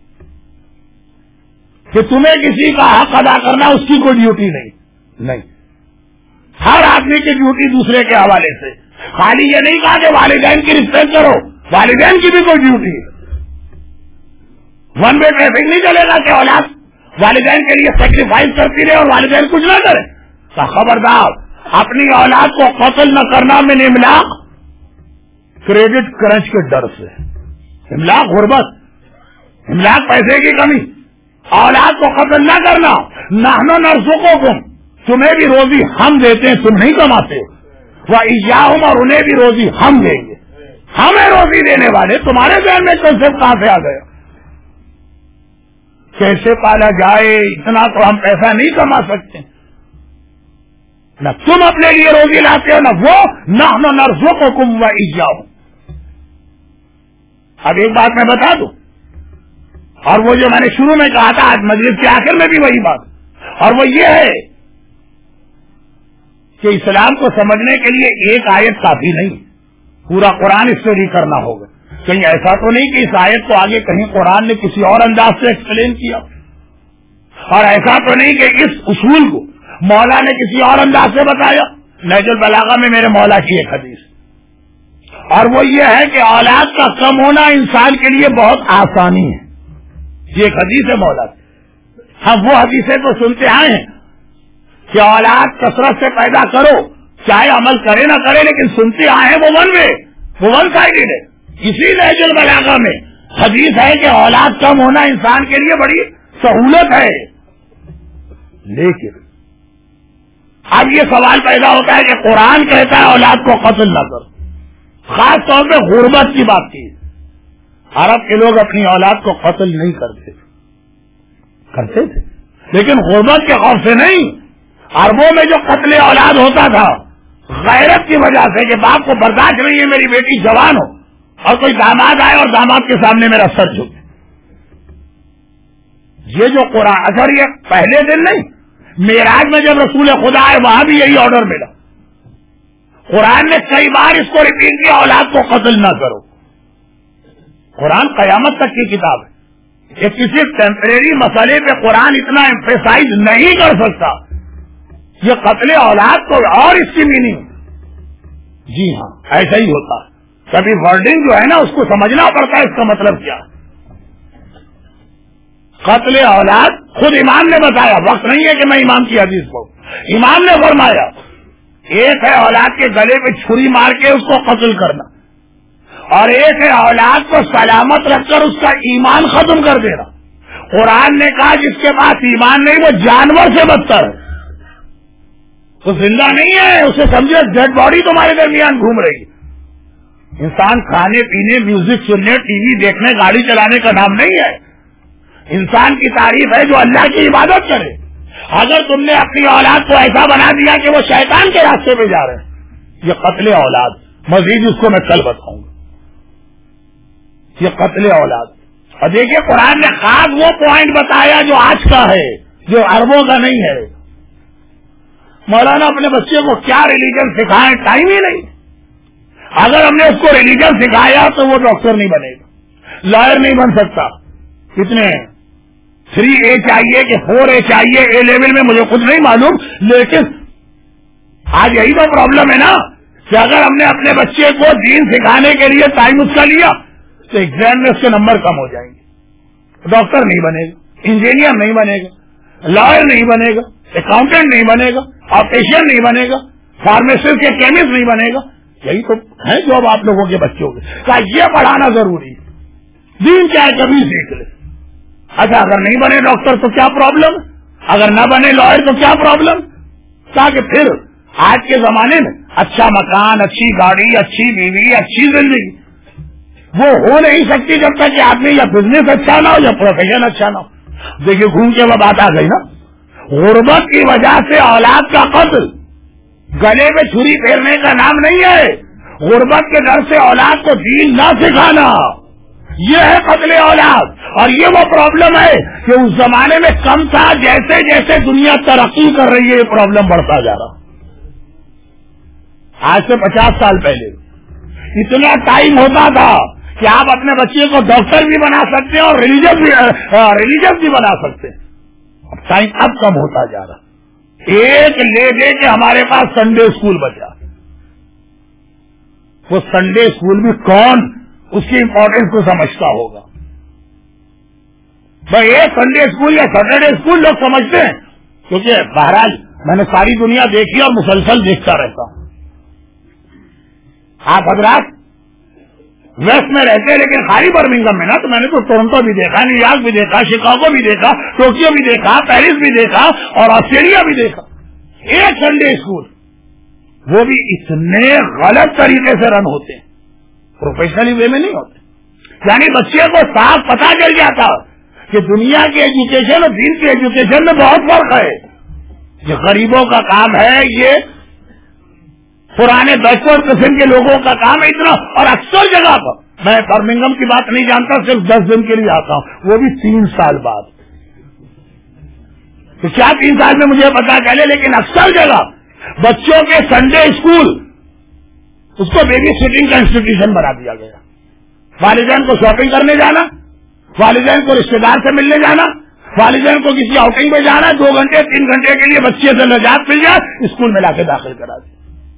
کہ تمہیں کسی کا حق ادا کرنا اس کی کوئی ڈیوٹی نہیں، ہر آدمی کی ڈیوٹی دوسرے کے حوالے سے، خالی یہ نہیں کہا کہ والدین کی رسپیکٹ کرو، والدین کی بھی کوئی ڈیوٹی ہے، ون وے ٹریفک نہیں چلے گا کہ اولاد والدین کے لیے سیکریفائس کرتی رہے اور والدین کچھ نہ کرے۔ تو خبردار اپنی اولاد کو قتل نہ کرنا من املاق، کریڈٹ کرنچ کے ڈر سے، املاق غربت، املاق پیسے کی کمی، اولاد کو قتل نہ کرنا، نحن نرزقکم، تمہیں بھی روزی ہم دیتے ہیں تم نہیں کماتے، وإیاہم، اور انہیں بھی روزی ہم دیں گے، ہمیں روزی دینے والے، تمہارے ذہن میں کنسیپٹ کہاں سے آ گیا؟ کیسے پالا جائے، اتنا تو ہم پیسہ نہیں کما سکتے، نہ تم اپنے لیے روزی لاتے ہو نہ وہ، نحن نرزقکم وإیاہم۔ اب ایک بات میں بتا دوں، اور وہ جو میں نے شروع میں کہا تھا آج مجلس کے آخر میں بھی وہی بات، اور وہ یہ ہے کہ اسلام کو سمجھنے کے لیے ایک آیت کافی نہیں، پورا قرآن اسٹڈی کرنا ہوگا۔ کہیں ایسا تو نہیں کہ اس آیت کو آگے کہیں قرآن نے کسی اور انداز سے ایکسپلین کیا، اور ایسا تو نہیں کہ اس اصول کو مولا نے کسی اور انداز سے بتایا۔ نہج البلاغہ میں میرے مولا کی ایک حدیث، اور وہ یہ ہے کہ اولاد کا کم ہونا انسان کے لیے بہت آسانی ہے، یہ ایک حدیث ہے مولا کی۔ ہم وہ حدیثیں تو سنتے آئے ہیں کہ اولاد کثرت سے پیدا کرو، چاہے عمل کرے نہ کرے، لیکن سنتے آئے ہیں وہ ون وے، وہ ون سائڈڈ ہے۔ اسی نہج البلاغہ میں حدیث ہے کہ اولاد کم ہونا انسان کے لیے بڑی سہولت ہے، لیکن اب یہ سوال پیدا ہوتا ہے کہ قرآن کہتا ہے اولاد کو قتل نہ کرو، خاص طور پہ غربت کی بات کی۔ عرب کے لوگ اپنی اولاد کو قتل نہیں کرتے تھے، لیکن غربت کے خوف سے نہیں۔ عربوں میں جو قتل اولاد ہوتا تھا غیرت کی وجہ سے کہ باپ کو برداشت نہیں ہے میری بیٹی جوان ہو اور کوئی داماد آئے اور داماد کے سامنے میرا سر جھکے۔ یہ جو قرآن اثر یہ پہلے دن نہیں، معراج میں جب رسول خدا آئے وہاں بھی یہی آرڈر ملا۔ قرآن نے کئی بار اس کو ریپیٹ کیا اولاد کو قتل نہ کرو۔ قرآن قیامت تک کی کتاب ہے، یہ کسی ٹیمپریری مسئلے پہ قرآن اتنا ایمفیسائز نہیں کر سکتا۔ یہ قتل اولاد کو اور اس کی میننگ، جی ہاں ایسا ہی ہوتا ہے۔ کبھی ورڈنگ جو ہے نا اس کو سمجھنا پڑتا ہے اس کا مطلب کیا۔ قتل اولاد خود امام نے بتایا، وقت نہیں ہے کہ میں امام کی حدیث کو، امام نے فرمایا ایک ہے اولاد کے گلے پہ چھری مار کے اس کو قتل کرنا، اور ایک ہے اولاد کو سلامت رکھ کر اس کا ایمان ختم کر دینا۔ قرآن نے کہا جس کے پاس ایمان نہیں وہ جانور سے بدتر ہے، وہ زندہ نہیں ہے، اسے سمجھے ڈیڈ باڈی تمہارے درمیان گھوم رہی ہے۔ انسان کھانے پینے میوزک سننے ٹی وی دیکھنے گاڑی چلانے کا نام نہیں ہے، انسان کی تعریف ہے جو اللہ کی عبادت کرے۔ اگر تم نے اپنی اولاد کو ایسا بنا دیا کہ وہ شیطان کے راستے پہ جا رہے ہیں، یہ قتل اولاد، مزید اس کو میں کل بتاؤں گا۔ یہ قتل اولاد. اور دیکھیے قرآن نے خاص وہ پوائنٹ بتایا جو آج کا ہے, جو عربوں کا نہیں ہے. مولانا اپنے بچے کو کیا ریلیجن سکھائیں, ٹائم ہی نہیں. اگر ہم نے اس کو ریلیجن سکھایا تو وہ ڈاکٹر نہیں بنے گا, لائر نہیں بن سکتا. کتنے 3A چاہیے کہ 4A چاہیے A لیول میں مجھے خود نہیں معلوم, لیکن آج یہی تو پرابلم ہے نا کہ اگر ہم نے اپنے بچے کو دین سکھانے کے لیے ٹائم اس کا لیا تو ایگزام میں اس کے نمبر کم ہو جائیں گے. ڈاکٹر نہیں بنے گا, انجینئر نہیں بنے گا, لائر نہیں بنے گا, اکاؤنٹنٹ نہیں بنے گا, آپریشن نہیں بنے گا, فارمیسسٹ یا کیمسٹ نہیں بنے گا. یہی تو ہے جاب آپ لوگوں کے بچوں کے. یہ پڑھانا ضروری ہے. دین چاہے کبھی سیکھ لے. اچھا اگر نہیں بنے ڈاکٹر تو کیا پرابلم, اگر نہ بنے لائر تو کیا پرابلم. تاکہ پھر آج کے زمانے میں اچھا مکان, اچھی گاڑی, اچھی بیوی, اچھی زندگی وہ ہو نہیں سکتی جب تک کہ آدمی یا بزنس اچھا نہ ہو یا پروفیشن اچھا نہ ہو. دیکھیے گھوم کے وہ بات آ گئی نا, غربت کی وجہ سے اولاد کا قتل گلے میں چھری پھیرنے کا نام نہیں ہے. غربت کے ڈر سے اولاد کو دین نہ سکھانا, یہ ہے قتل اولاد. اور یہ وہ پرابلم ہے کہ اس زمانے میں کم تھا, جیسے جیسے دنیا ترقی کر رہی ہے یہ پرابلم بڑھتا جا رہا. آج سے 50 سال پہلے اتنا ٹائم ہوتا تھا کہ آپ اپنے بچے کو ڈاکٹر بھی بنا سکتے ہیں اور ریلیجس بھی بنا سکتے ہیں. اب ٹائم اب کم ہوتا جا رہا. ایک لے دے کے ہمارے پاس سنڈے اسکول بچا. وہ سنڈے اسکول بھی کون اس کی امپورٹینس کو سمجھتا ہوگا. بھائی ایک سنڈے اسکول یا سیٹرڈے اسکول لوگ سمجھتے ہیں, کیونکہ بہرحال میں نے ساری دنیا دیکھی اور مسلسل دیکھتا رہتا ہوں. آپ حضرات ویسٹ میں رہتے ہیں لیکن خالی برمنگم میں نا, تو میں نے تو ٹورنٹو بھی دیکھا, نیو یارک بھی دیکھا, شکاگو بھی دیکھا, ٹوکیو بھی دیکھا, پیرس بھی دیکھا اور آسٹریلیا بھی دیکھا. ایک سنڈے اسکول, وہ بھی اتنے غلط طریقے سے رن ہوتے ہیں, پروفیشنلی وے میں نہیں ہوتے. یعنی بچے کو صاف پتا چل جاتا کہ دنیا کی ایجوکیشن اور دین کی ایجوکیشن میں بہت فرق ہے. یہ غریبوں کا کام ہے, یہ پرانے بیکورڈ قسم کے لوگوں کا کام ہے اتنا. اور اکثر جگہ پر, میں برمنگم کی بات نہیں جانتا, صرف 10 دن کے لیے آتا ہوں, وہ بھی 3 سال بعد. تو کیا 3 سال میں مجھے پتا چلے, لیکن اکثر جگہ بچوں کے سنڈے اسکول اس کو بیبی سٹنگ کا انسٹیٹیوشن بنا دیا گیا. والدین کو شاپنگ کرنے جانا, والدین کو رشتے دار سے ملنے جانا, والدین کو کسی آؤٹنگ میں جانا, 2 گھنٹے 3 گھنٹے کے لیے بچے سے نجات مل جائے, اسکول میں لا کے داخل کرا دیا.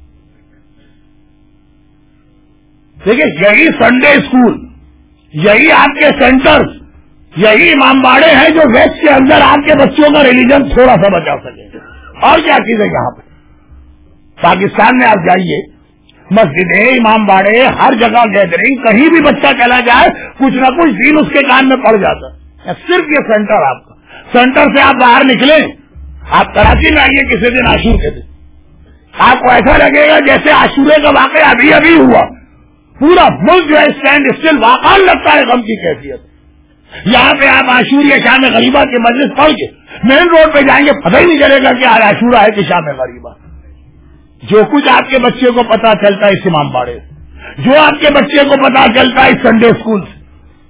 دیکھیے یہی سنڈے اسکول, یہی آپ کے سینٹرز, یہی امام باڑے ہیں جو ویسٹ کے اندر آپ کے بچوں کا ریلیجن تھوڑا سا بچا سکے. اور کیا چیز ہے یہاں پہ پاکستان میں آپ جائیے, مسجدیں, امام باڑے, ہر جگہ گیدرنگ, کہیں بھی بچہ چلا جائے کچھ نہ کچھ دین اس کے کان میں پڑ جاتا ہے. صرف یہ سینٹر آپ کا, سینٹر سے آپ باہر نکلیں, آپ کراچی میں آئیے کسی دن عاشور کے دن, آپ کو ایسا لگے گا جیسے عاشورے کا واقعہ ابھی ابھی ہوا. پورا ملک جو ہے اسٹینڈ اسٹل واقعہ لگتا ہے غم کی کیفیت. یہاں پہ آپ عاشور یا شام غریبہ کی مجلس پڑھ کے مین روڈ پہ جائیں گے, پتہ ہی نہیں چلے گا کہ آج عاشورہ ہے کہ شام غریبہ. جو کچھ آپ کے بچے کو پتا چلتا ہے اس امام باڑے سے, جو آپ کے بچے کو پتا چلتا ہے اس سنڈے اسکول سے,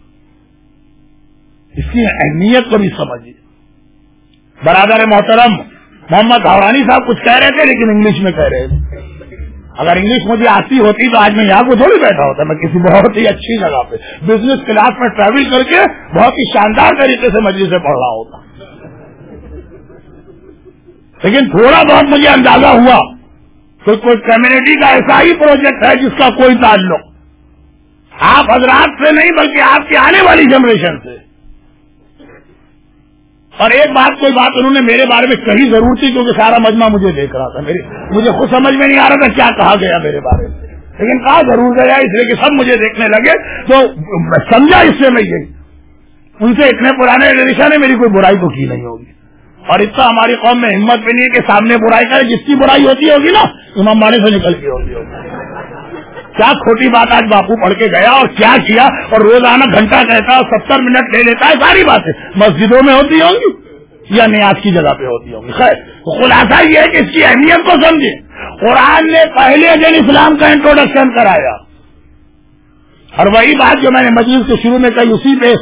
اس کی اہمیت کو بھی سمجھیے. برادر محترم محمد حورانی صاحب کچھ کہہ رہے تھے لیکن انگلش میں کہہ رہے تھے. اگر انگلش مجھے آتی ہوتی تو آج میں یہاں کو تھوڑی بیٹھا ہوتا, میں کسی بہت ہی اچھی جگہ پہ بزنس کلاس میں ٹریول کر کے بہت ہی شاندار طریقے سے مجلس سے پڑھ رہا ہوتا. لیکن تھوڑا بہت مجھے اندازہ ہوا کہ کوئی کمیونٹی کا ایسا ہی پروجیکٹ ہے جس کا کوئی تعلق آپ حضرات سے نہیں بلکہ آپ کی آنے والی جنریشن سے. اور ایک بات کوئی بات انہوں نے میرے بارے میں کہی ضرور تھی, کیونکہ سارا مجمع مجھے دیکھ رہا تھا. مجھے خود سمجھ میں نہیں آ رہا تھا کیا کہا گیا میرے بارے میں, لیکن کہا ضرور گیا اس لیے کہ سب مجھے دیکھنے لگے تو سمجھا اس سے میں یہی. ان سے اتنے پرانے ریلیشن ہے, میری کوئی برائی تو کی نہیں ہوگی. اور اتنا ہماری قوم میں ہمت بھی نہیں ہے کہ سامنے برائی کرے. جس کی برائی ہوتی ہوگی نا امام باڑے سے نکل کے ہوتی ہوگی. کیا کھوٹی بات آج باپو پڑھ کے گیا اور کیا اور روزانہ گھنٹہ کہتا ہے, 70 منٹ لے لیتا ہے. ساری باتیں مسجدوں میں ہوتی ہوں گی یا نیاز کی جگہ پہ ہوتی ہوں گی. خیر خلاصہ یہ ہے کہ اس کی اہمیت کو سمجھیں. قرآن نے پہلے دن اسلام کا انٹروڈکشن کرایا, اور وہی بات جو میں نے مجلس کے شروع میں کہی اسی پہ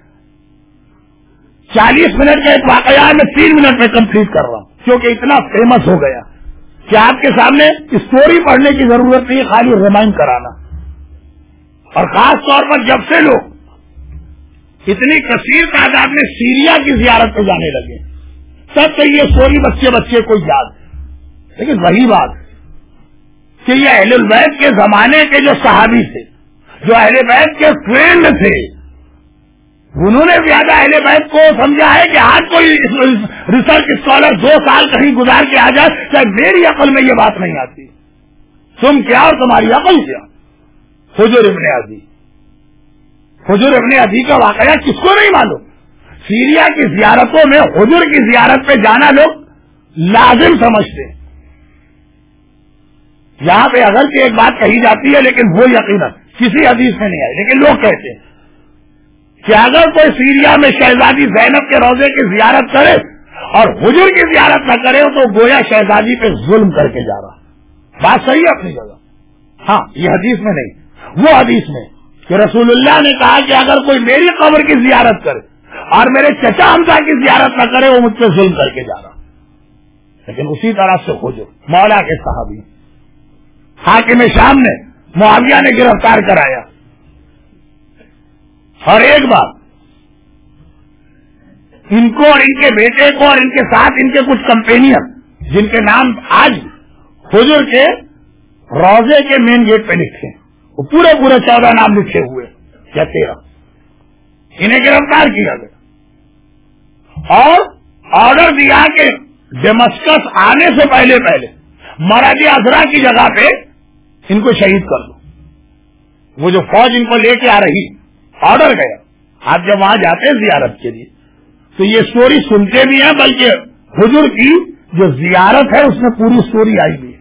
40 منٹ کا ایک واقعہ میں 3 منٹ میں کمپلیٹ کر رہا ہوں، کیونکہ اتنا فیمس ہو گیا کہ آپ کے سامنے اسٹوری پڑھنے کی ضرورت نہیں، خالی ریمائنڈ کرانا. اور خاص طور پر جب سے لوگ اتنی کثیر تعداد میں سیریا کی زیارت پہ جانے لگے تب تو یہ اسٹوری بچے کو یاد. لیکن وہی بات کہ یہ اہل البیت کے زمانے کے جو صحابی تھے، جو اہل بیت کے فرینڈ تھے، انہوں نے زیادہ اہل بیت کو سمجھا ہے کہ آج کوئی ریسرچ اسکالر 2 سال کہیں گزار کے آ جائے چاہے میری عقل میں یہ بات نہیں آتی. تم کیا اور تمہاری عقل کیا. حجر ابن عدی کا واقعہ کس کو نہیں معلوم. سیریا کی زیارتوں میں حجر کی زیارت پہ جانا لوگ لازم سمجھتے. یہاں پہ اگر کہ ایک بات کہی جاتی ہے لیکن وہ یقیناً کسی حدیث میں نہیں آئی، لیکن لوگ کہتے ہیں کہ اگر کوئی سیریا میں شہزادی زینب کے روضے کی زیارت کرے اور حجر کی زیارت نہ کرے تو گویا شہزادی پہ ظلم کر کے جا رہا. بات صحیح ہے اپنی جگہ. ہاں یہ حدیث میں نہیں، وہ حدیث میں کہ رسول اللہ نے کہا کہ اگر کوئی میری قبر کی زیارت کرے اور میرے چچا حمزہ کی زیارت نہ کرے وہ مجھ پہ ظلم کر کے جا رہا. لیکن اسی طرح سے حجر مولا کے صحابی حاکم شام نے معاویہ نے گرفتار کرایا. اور ایک بات، ان کو اور ان کے بیٹے کو اور ان کے ساتھ ان کے کچھ کمپینین جن کے نام آج حجر کے روضے کے مین گیٹ پہ لکھے، وہ پورے 14 نام لکھے ہوئے یا 13، انہیں گرفتار کیا گیا اور آرڈر دیا کہ ڈیمسکس آنے سے پہلے مراد ازرا کی جگہ پہ ان کو شہید کر دو. وہ جو فوج ان کو لے کے آ رہی آرڈر گیا. آپ جب وہاں جاتے ہیں زیارت کے لیے تو یہ سٹوری سنتے بھی ہیں، بلکہ حضور کی جو زیارت ہے اس میں پوری سٹوری آئی بھی ہے.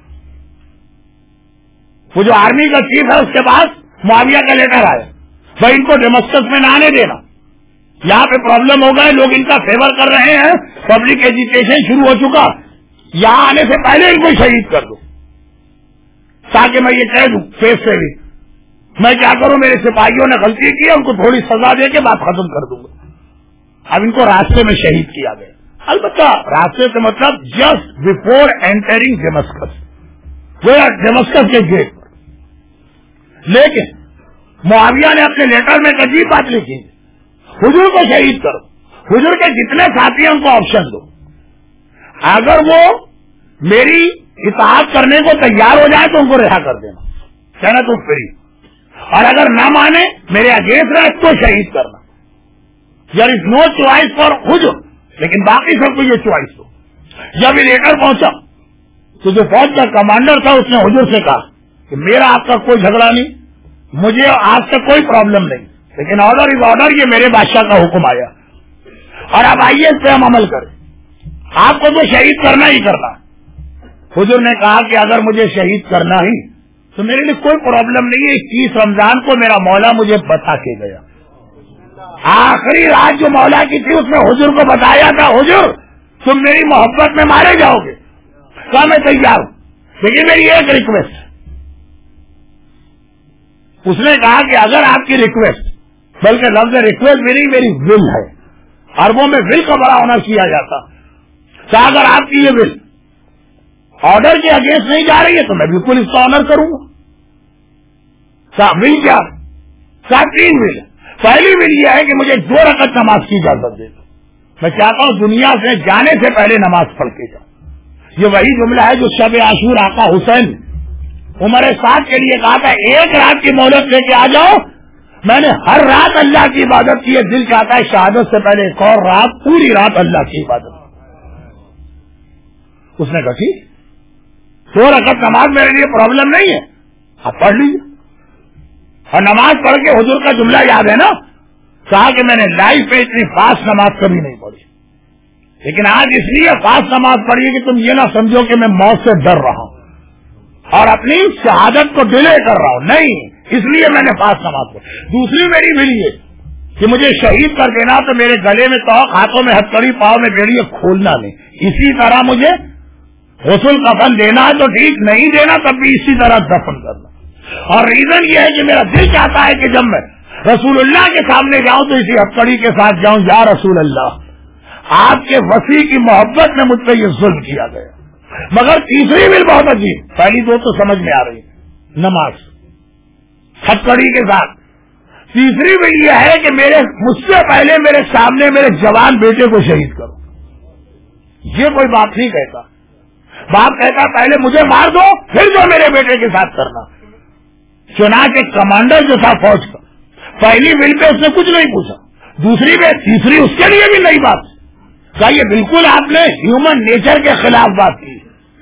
وہ جو آرمی کا چیف ہے اس کے پاس معاویہ کا لیٹر آیا، بھائی ان کو ڈیمسکس میں نہ آنے دینا، یہاں پہ پرابلم ہو گئے، لوگ ان کا فیور کر رہے ہیں، پبلک ایجیٹیشن شروع ہو چکا، یہاں آنے سے پہلے ان کو شہید کر دو تاکہ میں یہ کہہ دوں فیس سے بھی میں کیا کروں، میرے سپاہیوں نے غلطی کی، ان کو تھوڑی سزا دے کے بات ختم کر دوں گا. اب ان کو راستے میں شہید کیا گیا. البتہ راستے سے مطلب جسٹ بفور اینٹرنگ ڈیمسکس، وہ ڈیمسکس کے گیٹ پر. لیکن معاویہ نے اپنے لیٹر میں ایک عجیب بات لکھی، حضور کو شہید کرو، حضور کے جتنے ساتھی ہیں ان کو آپشن دو، اگر وہ میری اطاعت کرنے کو تیار ہو جائے تو ان کو رہا کر دینا، کہنا تم فری، اور اگر نہ مانے میرے اگینسٹ رہے تو شہید کرنا. دیر از نو چوائس فار حجر، لیکن باقی سب کو یہ چوائس دو. جب یہ لیٹر پہنچا تو جو فوج کا کمانڈر تھا اس نے حجر سے کہا کہ میرا آپ کا کوئی جھگڑا نہیں، مجھے آپ سے کوئی پرابلم نہیں، لیکن آرڈر از آرڈر، یہ میرے بادشاہ کا حکم آیا اور اب آئیے اس پہ ہم عمل کریں، آپ کو تو شہید کرنا ہی کرنا. حضور نے کہا کہ اگر مجھے شہید کرنا ہی تو میرے لیے کوئی پرابلم نہیں ہے. 21 رمضان کو میرا مولا مجھے بتا کے گیا، آخری رات جو مولا کی تھی اس میں حضور کو بتایا تھا حضور تم میری محبت میں مارے جاؤ گے، کہا میں تیار ہوں، لیکن میری ایک ریکویسٹ. اس نے کہا کہ اگر آپ کی ریکویسٹ، بلکہ لفظ ریکویسٹ بھی نہیں میری ول ہے، عربوں میں ول کا بڑا آنر کیا جاتا، تو اگر آپ کی یہ ول آرڈر کے اگینسٹ نہیں جا رہی ہے تو میں بالکل اس کا آنر کروں گا. ول کیا؟ 3 ول. پہلی ول یہ ہے کہ مجھے 2 رکعت نماز کی اجازت دے دو، میں چاہتا ہوں دنیا سے جانے سے پہلے نماز پڑھ کے جاؤں. یہ وہی جملہ ہے جو شب عاشور آقا حسین عمر سعد کے لیے کہا تھا، 1 رات کی مہلت لے کے آ جاؤ، میں نے ہر رات اللہ کی عبادت کی ہے، دل چاہتا ہے شہادت سے پہلے ایک اور رات پوری رات اللہ کی عبادت. اس نے کہا ٹھیک، 2 رکعت نماز میرے لیے پرابلم نہیں ہے، آپ پڑھ لیجیے. اور نماز پڑھ کے حضور کا جملہ یاد ہے نا، کہا کہ میں نے لائف میں اتنی فاسٹ نماز کبھی نہیں پڑھی، لیکن آج اس لیے فاسٹ نماز پڑھی کہ تم یہ نہ سمجھو کہ میں موت سے ڈر رہا ہوں اور اپنی شہادت کو ڈیلے کر رہا ہوں، نہیں، اس لیے میں نے فاسٹ نماز پڑھی. دوسری میری بھی یہ کہ مجھے شہید کر دینا تو میرے گلے میں توق، ہاتھوں میں ہتکڑی، پاؤں میں بیڑی کھولنا نہیں. اسی طرح مجھے غسل کفن دینا ہے تو ٹھیک، نہیں دینا تب بھی اسی طرح دفن کرنا. اور ریزن یہ ہے کہ میرا دل چاہتا ہے کہ جب میں رسول اللہ کے سامنے جاؤں تو اسی ہتکڑی کے ساتھ جاؤں، یا رسول اللہ آپ کے وسیع کی محبت میں مجھ پہ یہ ظلم کیا گیا۔ مگر تیسری ول بہت عجیب، پہلی دو تو سمجھ میں آ رہی، نماز ہتکڑی کے ساتھ، تیسری ول یہ ہے کہ مجھ سے پہلے میرے سامنے میرے جوان بیٹے کو شہید کرو۔ یہ کوئی باپ نہیں کہتا، باپ کہتا پہلے مجھے مار دو پھر جو میرے بیٹے کے ساتھ کرنا۔ چنانچہ کمانڈر جو تھا فوج کا، پہلی ول پہ اس نے کچھ نہیں پوچھا، دوسری پہ تیسری اس کے لیے بھی نئی بات کہا، یہ بالکل آپ نے ہیومن نیچر کے خلاف بات کی۔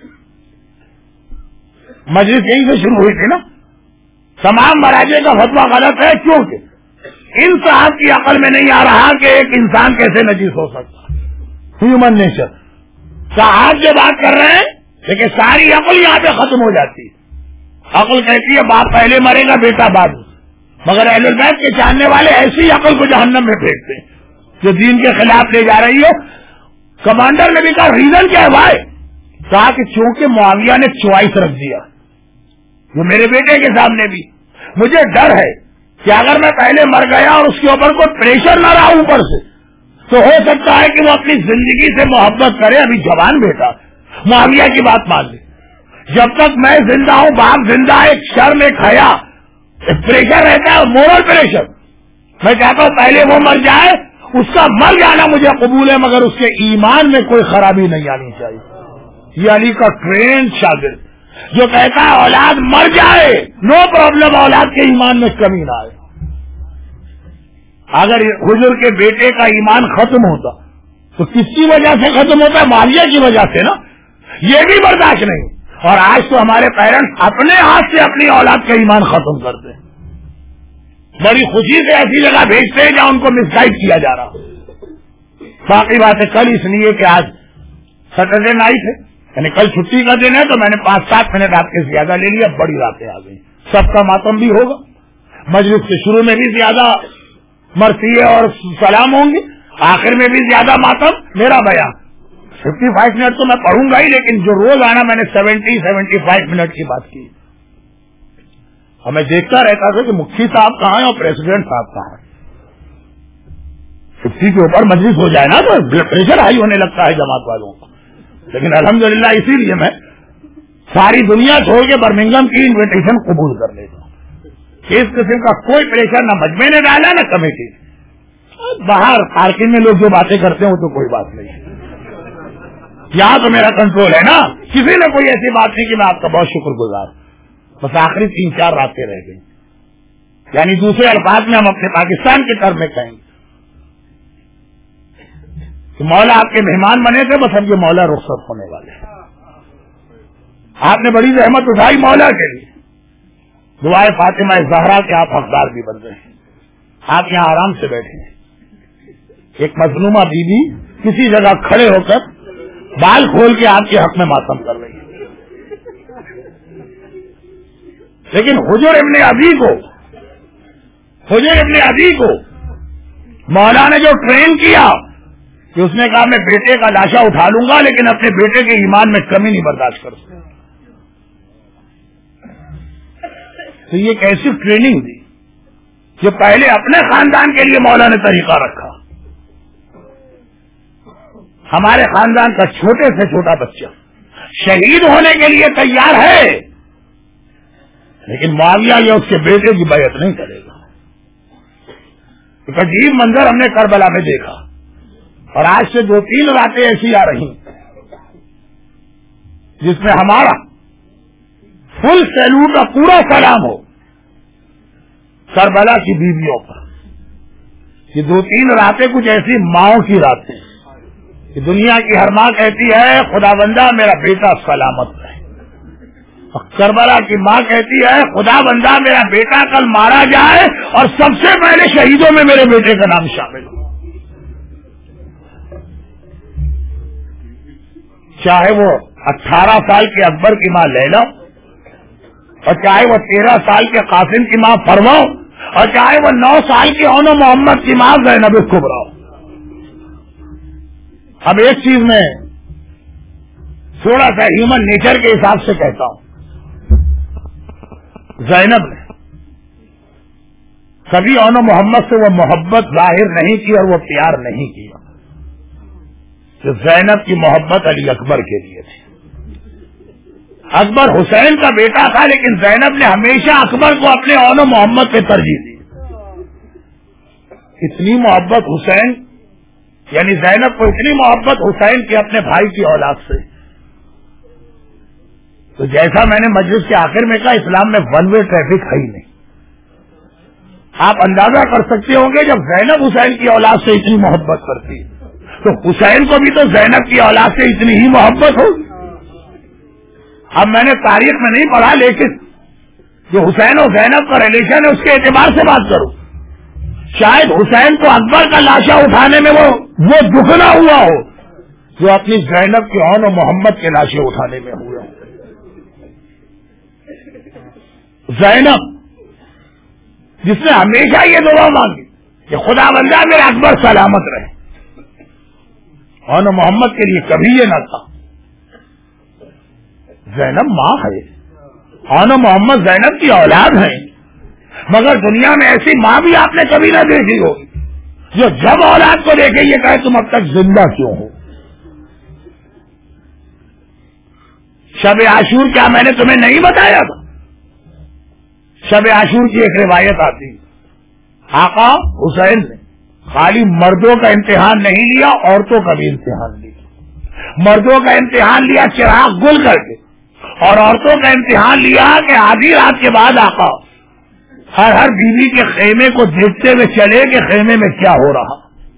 مجلس یہیں سے شروع ہوئی تھی نا، تمام مراجع کا فتویٰ غلط ہے کیونکہ ان صاحب کی عقل میں نہیں آ رہا کہ ایک انسان کیسے نجیس ہو سکتا، ہیومن نیچر۔ صاحب جو بات کر رہے ہیں لیکن ساری عقل یہاں پہ ختم ہو جاتی، عقل کہتی ہے باپ پہلے مرے گا بیٹا بعد، مگر اہل بیت کے جاننے والے ایسی عقل کو جہنم میں پھینکتے جو دین کے خلاف لے جا رہی ہو۔ کمانڈر نے بھی کہا ریزن کیا ہے بھائی؟ کہا کہ چونکہ معاویہ نے چوائس رکھ دیا، جو میرے بیٹے کے سامنے بھی مجھے ڈر ہے کہ اگر میں پہلے مر گیا اور اس کے اوپر کوئی پریشر نہ رہا اوپر سے تو ہو سکتا ہے کہ وہ اپنی زندگی سے محبت کرے، ابھی جوان بیٹا معاویہ کی بات مان لے، جب تک میں زندہ ہوں باپ زندہ ہے، ایک شرم ایک حیا ایک پریشر رہتا ہے، مورل پریشر۔ میں چاہتا ہوں پہلے وہ مر جائے، اس کا مر جانا مجھے قبول ہے مگر اس کے ایمان میں کوئی خرابی نہیں آنی چاہیے۔ یہ علی کا ٹرین شاگرد جو کہتا ہے اولاد مر جائے نو پرابلم، اولاد کے ایمان میں کمی نہ آئے۔ اگر حضور کے بیٹے کا ایمان ختم ہوتا تو کس کی وجہ سے ختم ہوتا ہے؟ معاویہ کی وجہ سے نا، یہ بھی برداشت نہیں۔ اور آج تو ہمارے پیرنٹس اپنے ہاتھ سے اپنی اولاد کا ایمان ختم کرتے ہیں، بڑی خوشی سے ایسی جگہ بھیجتے ہیں جہاں ان کو مس گائیڈ کیا جا رہا۔ باقی بات ہے کل اس لیے کہ آج سیٹرڈے نائٹ ہے، یعنی کل چھٹی کا دن ہے تو میں نے 5-7 منٹ آپ کے زیادہ لے لیا، بڑی راتیں آ گئی، سب کا ماتم بھی ہوگا، مجلس کے شروع میں بھی زیادہ مرثیے اور سلام ہوں گے، آخر میں بھی زیادہ ماتم، میرا بیان 55 منٹ تو میں پڑھوں گا ہی، لیکن جو روز آنا میں نے 70-75 منٹ کی بات کی۔ اور میں دیکھتا رہتا تھا کہ مفتی صاحب کہاں ہیں اور پریزیڈنٹ صاحب کہاں ہیں۔ 50 کے اوپر مجلس ہو جائے نا تو بلڈ پریشر ہائی ہونے لگتا ہے جماعت والوں کو، لیکن الحمدللہ اسی لیے میں ساری دنیا چھوڑ کے برمنگم کی انویٹیشن قبول کر لیتا ہوں۔ اس قسم کا کوئی پریشر نہ مجمع نے ڈالا نہ کمیٹی، باہر پارکنگ میں لوگ جو باتیں کرتے ہیں وہ تو کوئی بات نہیں، یہاں تو میرا کنٹرول ہے نا، کسی نے کوئی ایسی بات نہیں کہ میں آپ کا بہت شکر گزار، بس آخری 3-4 راتیں رہ گئی، یعنی دوسرے الفاظ میں ہم اپنے پاکستان کے طرف میں کہیں کہ مولا آپ کے مہمان بنے تھے، بس اب یہ مولا رخصت ہونے والے ہیں، آپ نے بڑی زحمت اٹھائی مولا کے لیے، دعائے فاطمہ زہرا کے آپ حقدار بھی بن رہے ہیں، آپ یہاں آرام سے بیٹھے ہیں، ایک مظلومہ بیوی کسی جگہ کھڑے ہو کر بال کھول کے آپ کے حق میں ماتم کر رہی ہے، لیکن حجر ابن ابی کو مولا نے جو ٹرین کیا کہ اس نے کہا میں بیٹے کا لاشا اٹھا لوں گا لیکن اپنے بیٹے کے ایمان میں کمی نہیں برداشت کر سکتا، تو یہ ایک ایسی ٹریننگ دی جو پہلے اپنے خاندان کے لیے مولا نے طریقہ رکھا۔ ہمارے خاندان کا چھوٹے سے چھوٹا بچہ شہید ہونے کے لیے تیار ہے لیکن معاویہ یا اس کے بیٹے کی بیعت نہیں کرے گا۔ ایک عجیب منظر ہم نے کربلا میں دیکھا، اور آج سے 2-3 راتیں ایسی آ رہی جس میں ہمارا فل سیلوٹ کا پورا سلام ہو کربلا کی بیویوں پر۔ یہ 2-3 راتیں کچھ ایسی ماؤں کی راتیں کہ دنیا کی ہر ماں کہتی ہے خدا بندہ میرا بیٹا سلامت رہے، اور کربلا کی ماں کہتی ہے خدا بندہ میرا بیٹا کل مارا جائے اور سب سے پہلے شہیدوں میں میرے بیٹے کا نام شامل ہو، چاہے وہ 18 سال کے اکبر کی ماں لیلا اور چاہے وہ 13 سال کے قاسم کی ماں فرما اور چاہے وہ 9 سال کی اونو محمد کی ماں زینب کبریٰ۔ اب ایک چیز میں تھوڑا سا ہیومن نیچر کے حساب سے کہتا ہوں، زینب نے کبھی اون محمد سے وہ محبت ظاہر نہیں کی اور وہ پیار نہیں کیا. کہ زینب کی محبت علی اکبر کے لیے تھی. اکبر حسین کا بیٹا تھا لیکن زینب نے ہمیشہ اکبر کو اپنے اون محمد پہ ترجیح دی. اتنی محبت حسین یعنی زینب کو اتنی محبت حسین کی اپنے بھائی کی اولاد سے. تو جیسا میں نے مجلس کے آخر میں کہا اسلام میں ون وے ٹریفک ہے ہی نہیں. آپ اندازہ کر سکتے ہوں گے جب زینب حسین کی اولاد سے اتنی محبت کرتی تو حسین کو بھی تو زینب کی اولاد سے اتنی ہی محبت ہوگی. اب میں نے تاریخ میں نہیں پڑھا لیکن جو حسین اور زینب کا ریلیشن ہے اس کے اعتبار سے بات کروں شاید حسین کو اکبر کا لاشا اٹھانے میں وہ دکھ نہ ہوا ہو جو اپنی زینب کے اون و محمد کے لاشے اٹھانے میں ہوا ہو. زینب جس نے ہمیشہ یہ دعا مانگی کہ خدا بندہ میرا اکبر سلامت رہے, اون محمد کے لیے کبھی یہ نہ تھا. زینب ماں ہے, اون محمد زینب کی اولاد ہے, مگر دنیا میں ایسی ماں بھی آپ نے کبھی نہ دیکھی ہوگی جو جب اولاد کو دیکھے یہ کہے تم اب تک زندہ کیوں ہو. شب عاشور کیا میں نے تمہیں نہیں بتایا تھا؟ شب عاشور کی ایک روایت آتی آقا حسین نے خالی مردوں کا امتحان نہیں لیا عورتوں کا بھی امتحان لیا. مردوں کا امتحان لیا چراغ گل کر کے اور عورتوں کا امتحان لیا کہ آدھی رات کے بعد آقا ہر بیوی کے خیمے کو دیکھتے ہوئے چلے کہ خیمے میں کیا ہو رہا.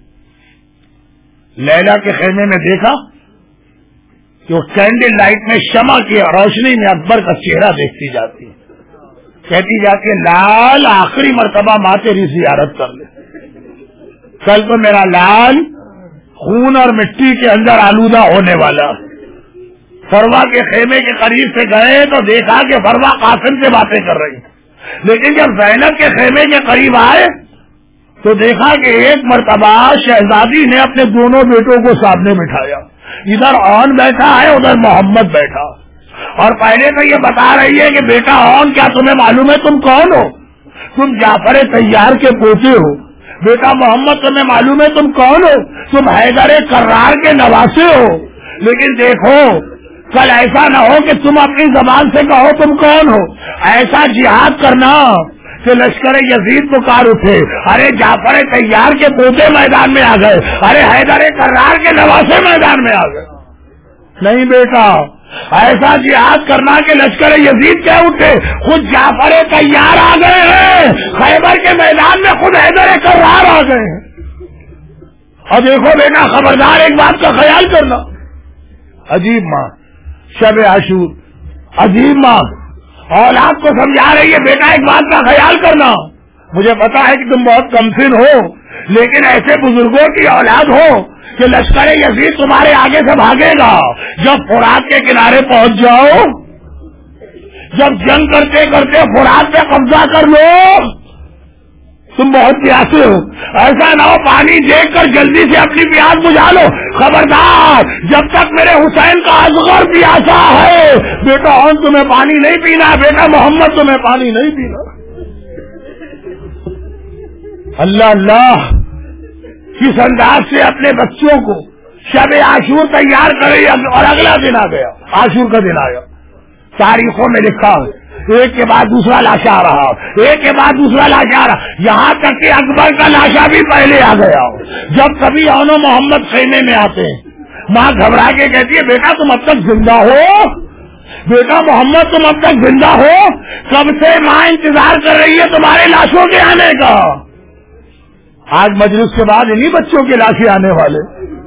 لیلا کے خیمے میں دیکھا کہ وہ کینڈل لائٹ میں شمع کی روشنی میں اکبر کا چہرہ دیکھتی جاتی ہے, کہتی جاتی ہے لال آخری مرتبہ ماں تیری زیارت کر لے, کل تو میرا لال خون اور مٹی کے اندر آلودہ ہونے والا. فروا کے خیمے کے قریب سے گئے تو دیکھا کہ فروا قاسم سے باتیں کر رہی, لیکن جب زینب کے خیمے کے قریب آئے تو دیکھا کہ ایک مرتبہ شہزادی نے اپنے دونوں بیٹوں کو سامنے بٹھایا, ادھر اون بیٹھا ہے ادھر محمد بیٹھا, اور پہلے تو یہ بتا رہی ہے کہ بیٹا اون کیا تمہیں معلوم ہے تم کون ہو؟ تم جعفر طیار کے پوتے ہو. بیٹا محمد تمہیں معلوم ہے تم کون ہو؟ تم حیدر کرار کے نواسے ہو. لیکن دیکھو کل ایسا نہ ہو کہ تم اپنی زبان سے کہو تم کون ہو, ایسا جہاد کرنا کہ لشکر یزید پکار اٹھے ارے جعفر طیار کے پوتے میدان میں آ گئے, ارے حیدر کرار کے نواسے میدان میں آ گئے. نہیں بیٹا ایسا جہاد کرنا کہ لشکر یزید کیا اٹھے خود جعفر طیار آ گئے ہیں, خیبر کے میدان میں خود حیدر کرار آ گئے ہیں. اور دیکھو بیٹا خبردار ایک بات کا خیال کرنا, عجیب ماں شب عاشور, عجیب ماں اولاد کو سمجھا رہی ہے بیٹا ایک بات کا خیال کرنا, مجھے پتا ہے کہ تم بہت کمسن ہو لیکن ایسے بزرگوں کی اولاد ہو کہ لشکر یزید تمہارے آگے سے بھاگے گا. جب فرات کے کنارے پہنچ جاؤ, جب جنگ کرتے کرتے فرات پہ قبضہ کر لو, تم بہت پیاسے ہو, ایسا نہ ہو پانی دیکھ کر جلدی سے اپنی پیاس بجھا لو. خبردار جب تک میرے حسین کا اصغر پیاسا ہے بیٹا اون تمہیں پانی نہیں پینا, بیٹا محمد تمہیں پانی نہیں پینا. اللہ اللہ کس انداز سے اپنے بچوں کو شب عاشور تیار کرے اور اگلا دن آ گیا, عاشور کا دن آیا. تاریخوں میں لکھا ہے ایک کے بعد دوسرا لاشا آ رہا, ایک کے بعد دوسرا لاشا آ رہا, یہاں تک کہ اکبر کا لاشا بھی پہلے آ گیا. جب کبھی اون محمد خیمے میں آتے ہیں ماں گھبرا کے کہتی ہے بیٹا تم اب تک زندہ ہو, بیٹا محمد تم اب تک زندہ ہو, کب سے ماں انتظار کر رہی ہے تمہارے لاشوں کے آنے کا. آج مجلس کے بعد انہی بچوں کے لاشیں آنے والے.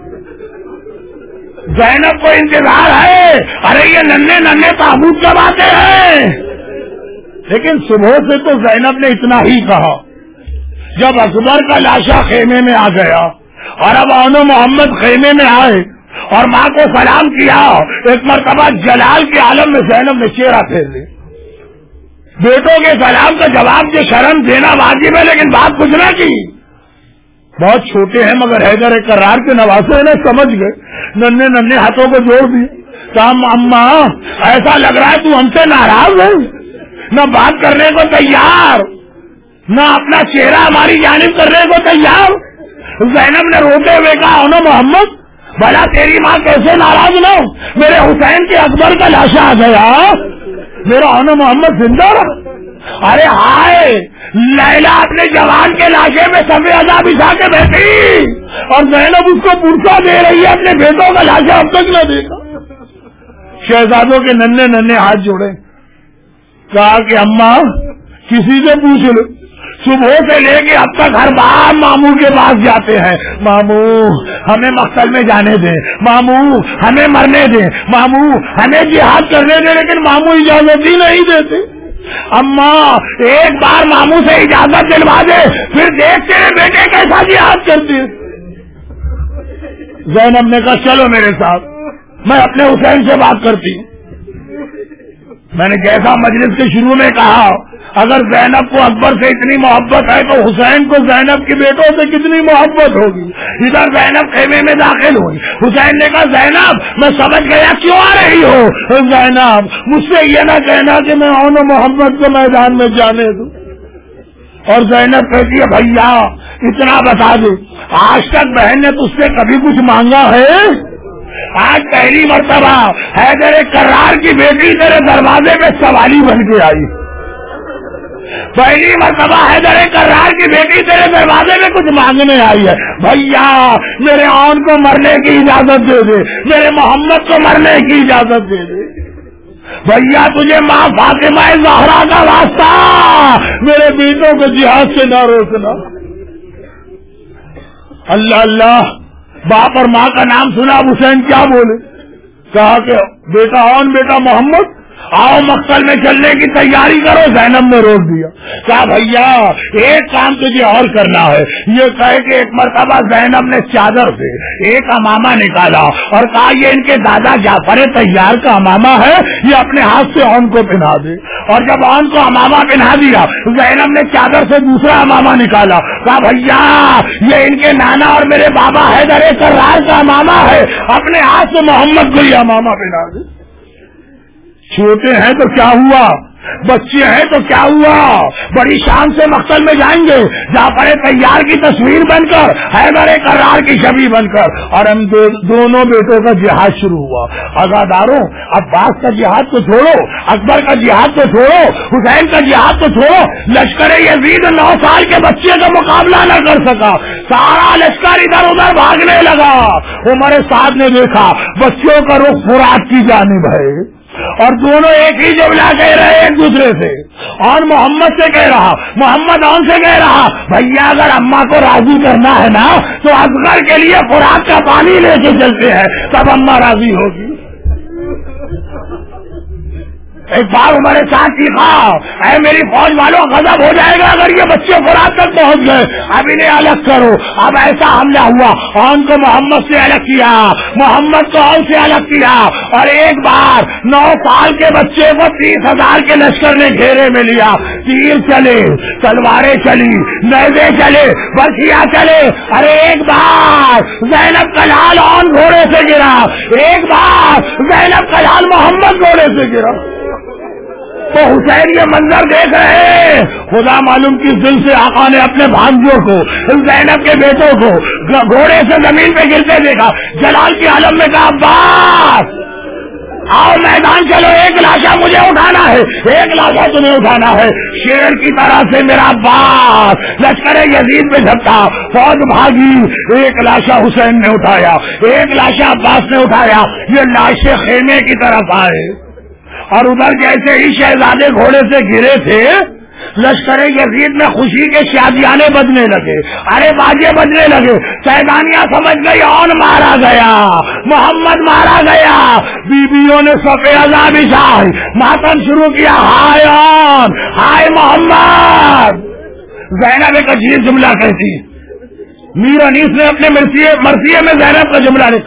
زینب کو انتظار ہے, ارے یہ ننھے ننھے تابوت کب آتے ہیں. لیکن صبح سے تو زینب نے اتنا ہی کہا. جب اکبر کا لاشا خیمے میں آ گیا اور اب اون محمد خیمے میں آئے اور ماں کو سلام کیا, ایک مرتبہ جلال کے عالم میں زینب نے چہرہ پھیر لی. بیٹوں کے سلام کا جواب جو شرم دینا واجب ہے لیکن بات کچھ نہ کی. بہت چھوٹے ہیں مگر حیدر کرار کے نواسے نے سمجھ گئے, ننھے ننھے ہاتھوں کو جوڑ دیے. کہا اماں ایسا لگ رہا ہے تو ہم سے ناراض ہے, نہ بات کرنے کو تیار، نہ اپنا چہرہ ہماری جانب کرنے کو تیار. زینب نے روتے ہوئے کہا اونو محمد بھلا تیری ماں کیسے ناراض نہ ہو، میرے حسین کے اکبر کا لاشا آ گیا، میرا اونو محمد زندہ رہا. ارے ہائے لیلا اپنے جوان کے لاشے میں سفید عذاب بچھا کے بیٹھی اور زینب اس کو پرسا دے رہی ہے اپنے بیٹوں کا لاشا اب تک نہ دیکھا. شہزادوں کے ننھے ننھے ہاتھ جوڑے، کہا کہ اماں کسی سے پوچھ لو، صبح سے لے کے اب تک ہر بار ماموں کے پاس جاتے ہیں، ماموں ہمیں مقتل میں جانے دیں، ماموں ہمیں مرنے دیں، ماموں ہمیں جہاد کرنے دیں، لیکن ماموں اجازت ہی نہیں دیتے. اماں ایک بار ماموں سے اجازت دلوا دے پھر دیکھتے ہیں بیٹے کیسا جہاد کرتے. زینب نے کہا چلو میرے ساتھ، میں اپنے حسین سے بات کرتی ہوں. میں نے جیسا مجلس کے شروع میں کہا اگر زینب کو اکبر سے اتنی محبت ہے تو حسین کو زینب کے بیٹوں سے کتنی محبت ہوگی. ادھر زینب خیمے میں داخل ہوئی. حسین نے کہا زینب میں سمجھ گیا کیوں آ رہی ہو. زینب مجھ سے یہ نہ کہنا کہ میں اونو محمد کو میدان میں جانے دوں. اور زینب کہتی ہے بھیا اتنا بتا دو آج تک بہن نے تجھ سے کبھی کچھ مانگا ہے؟ آج پہلی مرتبہ حیدر کرار کی بیٹی تیرے دروازے پہ سوالی بن کے آئی. پہلی مرتبہ حیدر کرار کی بیٹی تیرے دروازے میں کچھ مانگنے آئی ہے. بھیا میرے آن کو مرنے کی اجازت دے دے، میرے محمد کو مرنے کی اجازت دے دے. بھیا تجھے ماں فاطمہ زہرا کا واسطہ میرے بیٹوں کو جہاد سے نہ روکنا. اللہ اللہ، باپ اور ماں کا نام سنا حسین کیا بولے؟ کہا کہ بیٹا آن بیٹا محمد آؤ مقتل میں چلنے کی تیاری کرو. زینب نے روک دیا. کہا بھیا ایک کام تجھے اور کرنا ہے. یہ کہے کہ ایک مرتبہ زینب نے چادر سے ایک امامہ نکالا اور کہا یہ ان کے دادا جعفر طیار کا امامہ ہے، یہ اپنے ہاتھ سے آن کو پہنا دے. اور جب آن کو امامہ پہنا دیا زینب نے چادر سے دوسرا امامہ نکالا. کہا بھیا یہ ان کے نانا اور میرے بابا حیدر کرار کا امامہ ہے، اپنے ہاتھ سے محمد کو یہ امامہ پہنا دے. چھوٹے ہیں تو کیا ہوا، بچے ہیں تو کیا ہوا، بڑی شان سے مقتل میں جائیں گے جعفر طیار کی تصویر بن کر، حیدر کرار کی شبیہ بن کر. اور ہم دونوں بیٹوں کا جہاد شروع ہوا. عزاداروں عباس کا جہاد تو چھوڑو، اکبر کا جہاد تو چھوڑو، حسین کا جہاد تو چھوڑو، لشکر یزید 9 سال کے بچے کا مقابلہ نہ کر سکا. سارا لشکر ادھر ادھر بھاگنے لگا. عمر سعد نے دیکھا بچوں کا رخ فرات کی جانب ہے اور دونوں ایک ہی جملہ کہہ رہے ایک دوسرے سے. اور محمد سے کہہ رہا، محمد آن سے کہہ رہا بھیا اگر اماں کو راضی کرنا ہے نا تو اصغر کے لیے فرات کا پانی لے کے چلتے ہیں تب اماں راضی ہوگی. ایک بار ہمارے ساتھ سیکھا اے میری فوج والوں غضب ہو جائے گا اگر یہ بچے فرات تک پہنچ گئے، اب انہیں الگ کرو. اب ایسا حملہ ہوا، آن کو محمد سے الگ کیا، محمد کو آن سے الگ کیا. اور ایک بار 9 سال کے بچے کو 30,000 کے لشکر نے گھیرے میں لیا. تیر چلے، تلواریں چلی، نیزے چلے، برچیاں چلے. ارے ایک بار زینب کا لال آن گھوڑے سے گرا، ایک بار زینب کا لال محمد گھوڑے سے گرا. تو حسین یہ منظر دیکھ رہے ہیں. خدا معلوم کس دل سے آقا نے اپنے بھانجوں کو، زینب کے بیٹوں کو گھوڑے سے زمین پہ گرتے دیکھا. جلال کی عالم میں کہا عباس آؤ میدان چلو، ایک لاشا مجھے اٹھانا ہے، ایک لاشا تمہیں اٹھانا ہے. شیر کی طرح سے میرا عباس لشکر یزید پہ جھپٹا، فوج بھاگی. ایک لاشا حسین نے اٹھایا، ایک لاشا عباس نے اٹھایا. یہ لاشیں خیمے کی طرف آئے اور ادھر جیسے ہی شہزادے گھوڑے سے گرے تھے لشکر یزید میں خوشی کے شادیانے بجنے لگے، ارے باجے بجنے لگے. سیدانیاں سمجھ گئی آن مارا گیا، محمد مارا گیا. بیویوں نے صفے ازاں بچھائی، ماتم شروع کیا، ہائے آن، ہائے محمد. زینب ایک عجیب جملہ کہتی، میر انیس نے اپنے مرثیے میں زینب کا جملہ لکھا.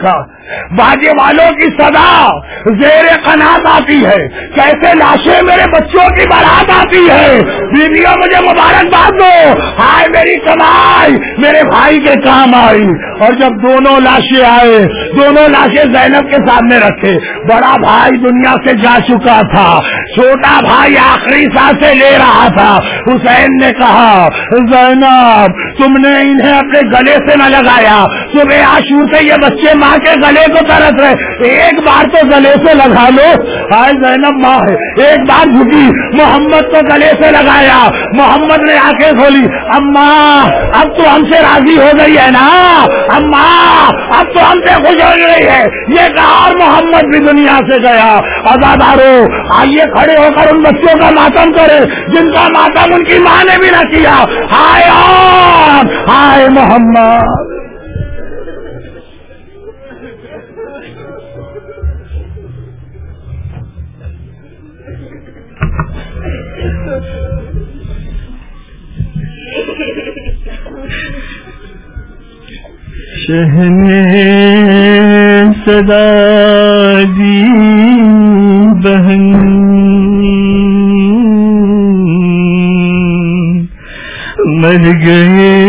باجے والوں کی صدا زیر قنات آتی ہے، کیسے لاشیں میرے بچوں کی بارات آتی ہے، بیویوں مجھے مبارکباد دو، ہائے میری کمائی میرے بھائی کے کام آئی۔ اور جب دونوں لاشیں آئے، دونوں لاشیں زینب کے سامنے رکھے، بڑا بھائی دنیا سے جا چکا تھا، چھوٹا بھائی آخری سانسیں لے رہا تھا۔ حسین نے کہا زینب تم نے انہیں اپنے گلے سے نہ لگایا، صبح عاشور سے یہ بچے ماں کے گلے کو ترس رہے، ایک بار تو گلے سے لگا لو۔ ہائے زینب ماں ہے، ایک بار جھکی، محمد کو گلے سے لگایا، محمد نے آنکھیں کھولی، اماں اب تو ہم سے راضی ہو گئی ہے نا، اماں اب تو ہم سے خوش ہو گئی ہے، یہ کہا اور محمد بھی دنیا سے گیا۔ عزادارو آئیے کھڑے ہو کر ان بچوں کا ماتم کرے جن کا ماتم ان کی ماں نے بھی نہ کیا۔ ہائے آن ہائے محمد۔ شہنے صدا دی بہن مر گئے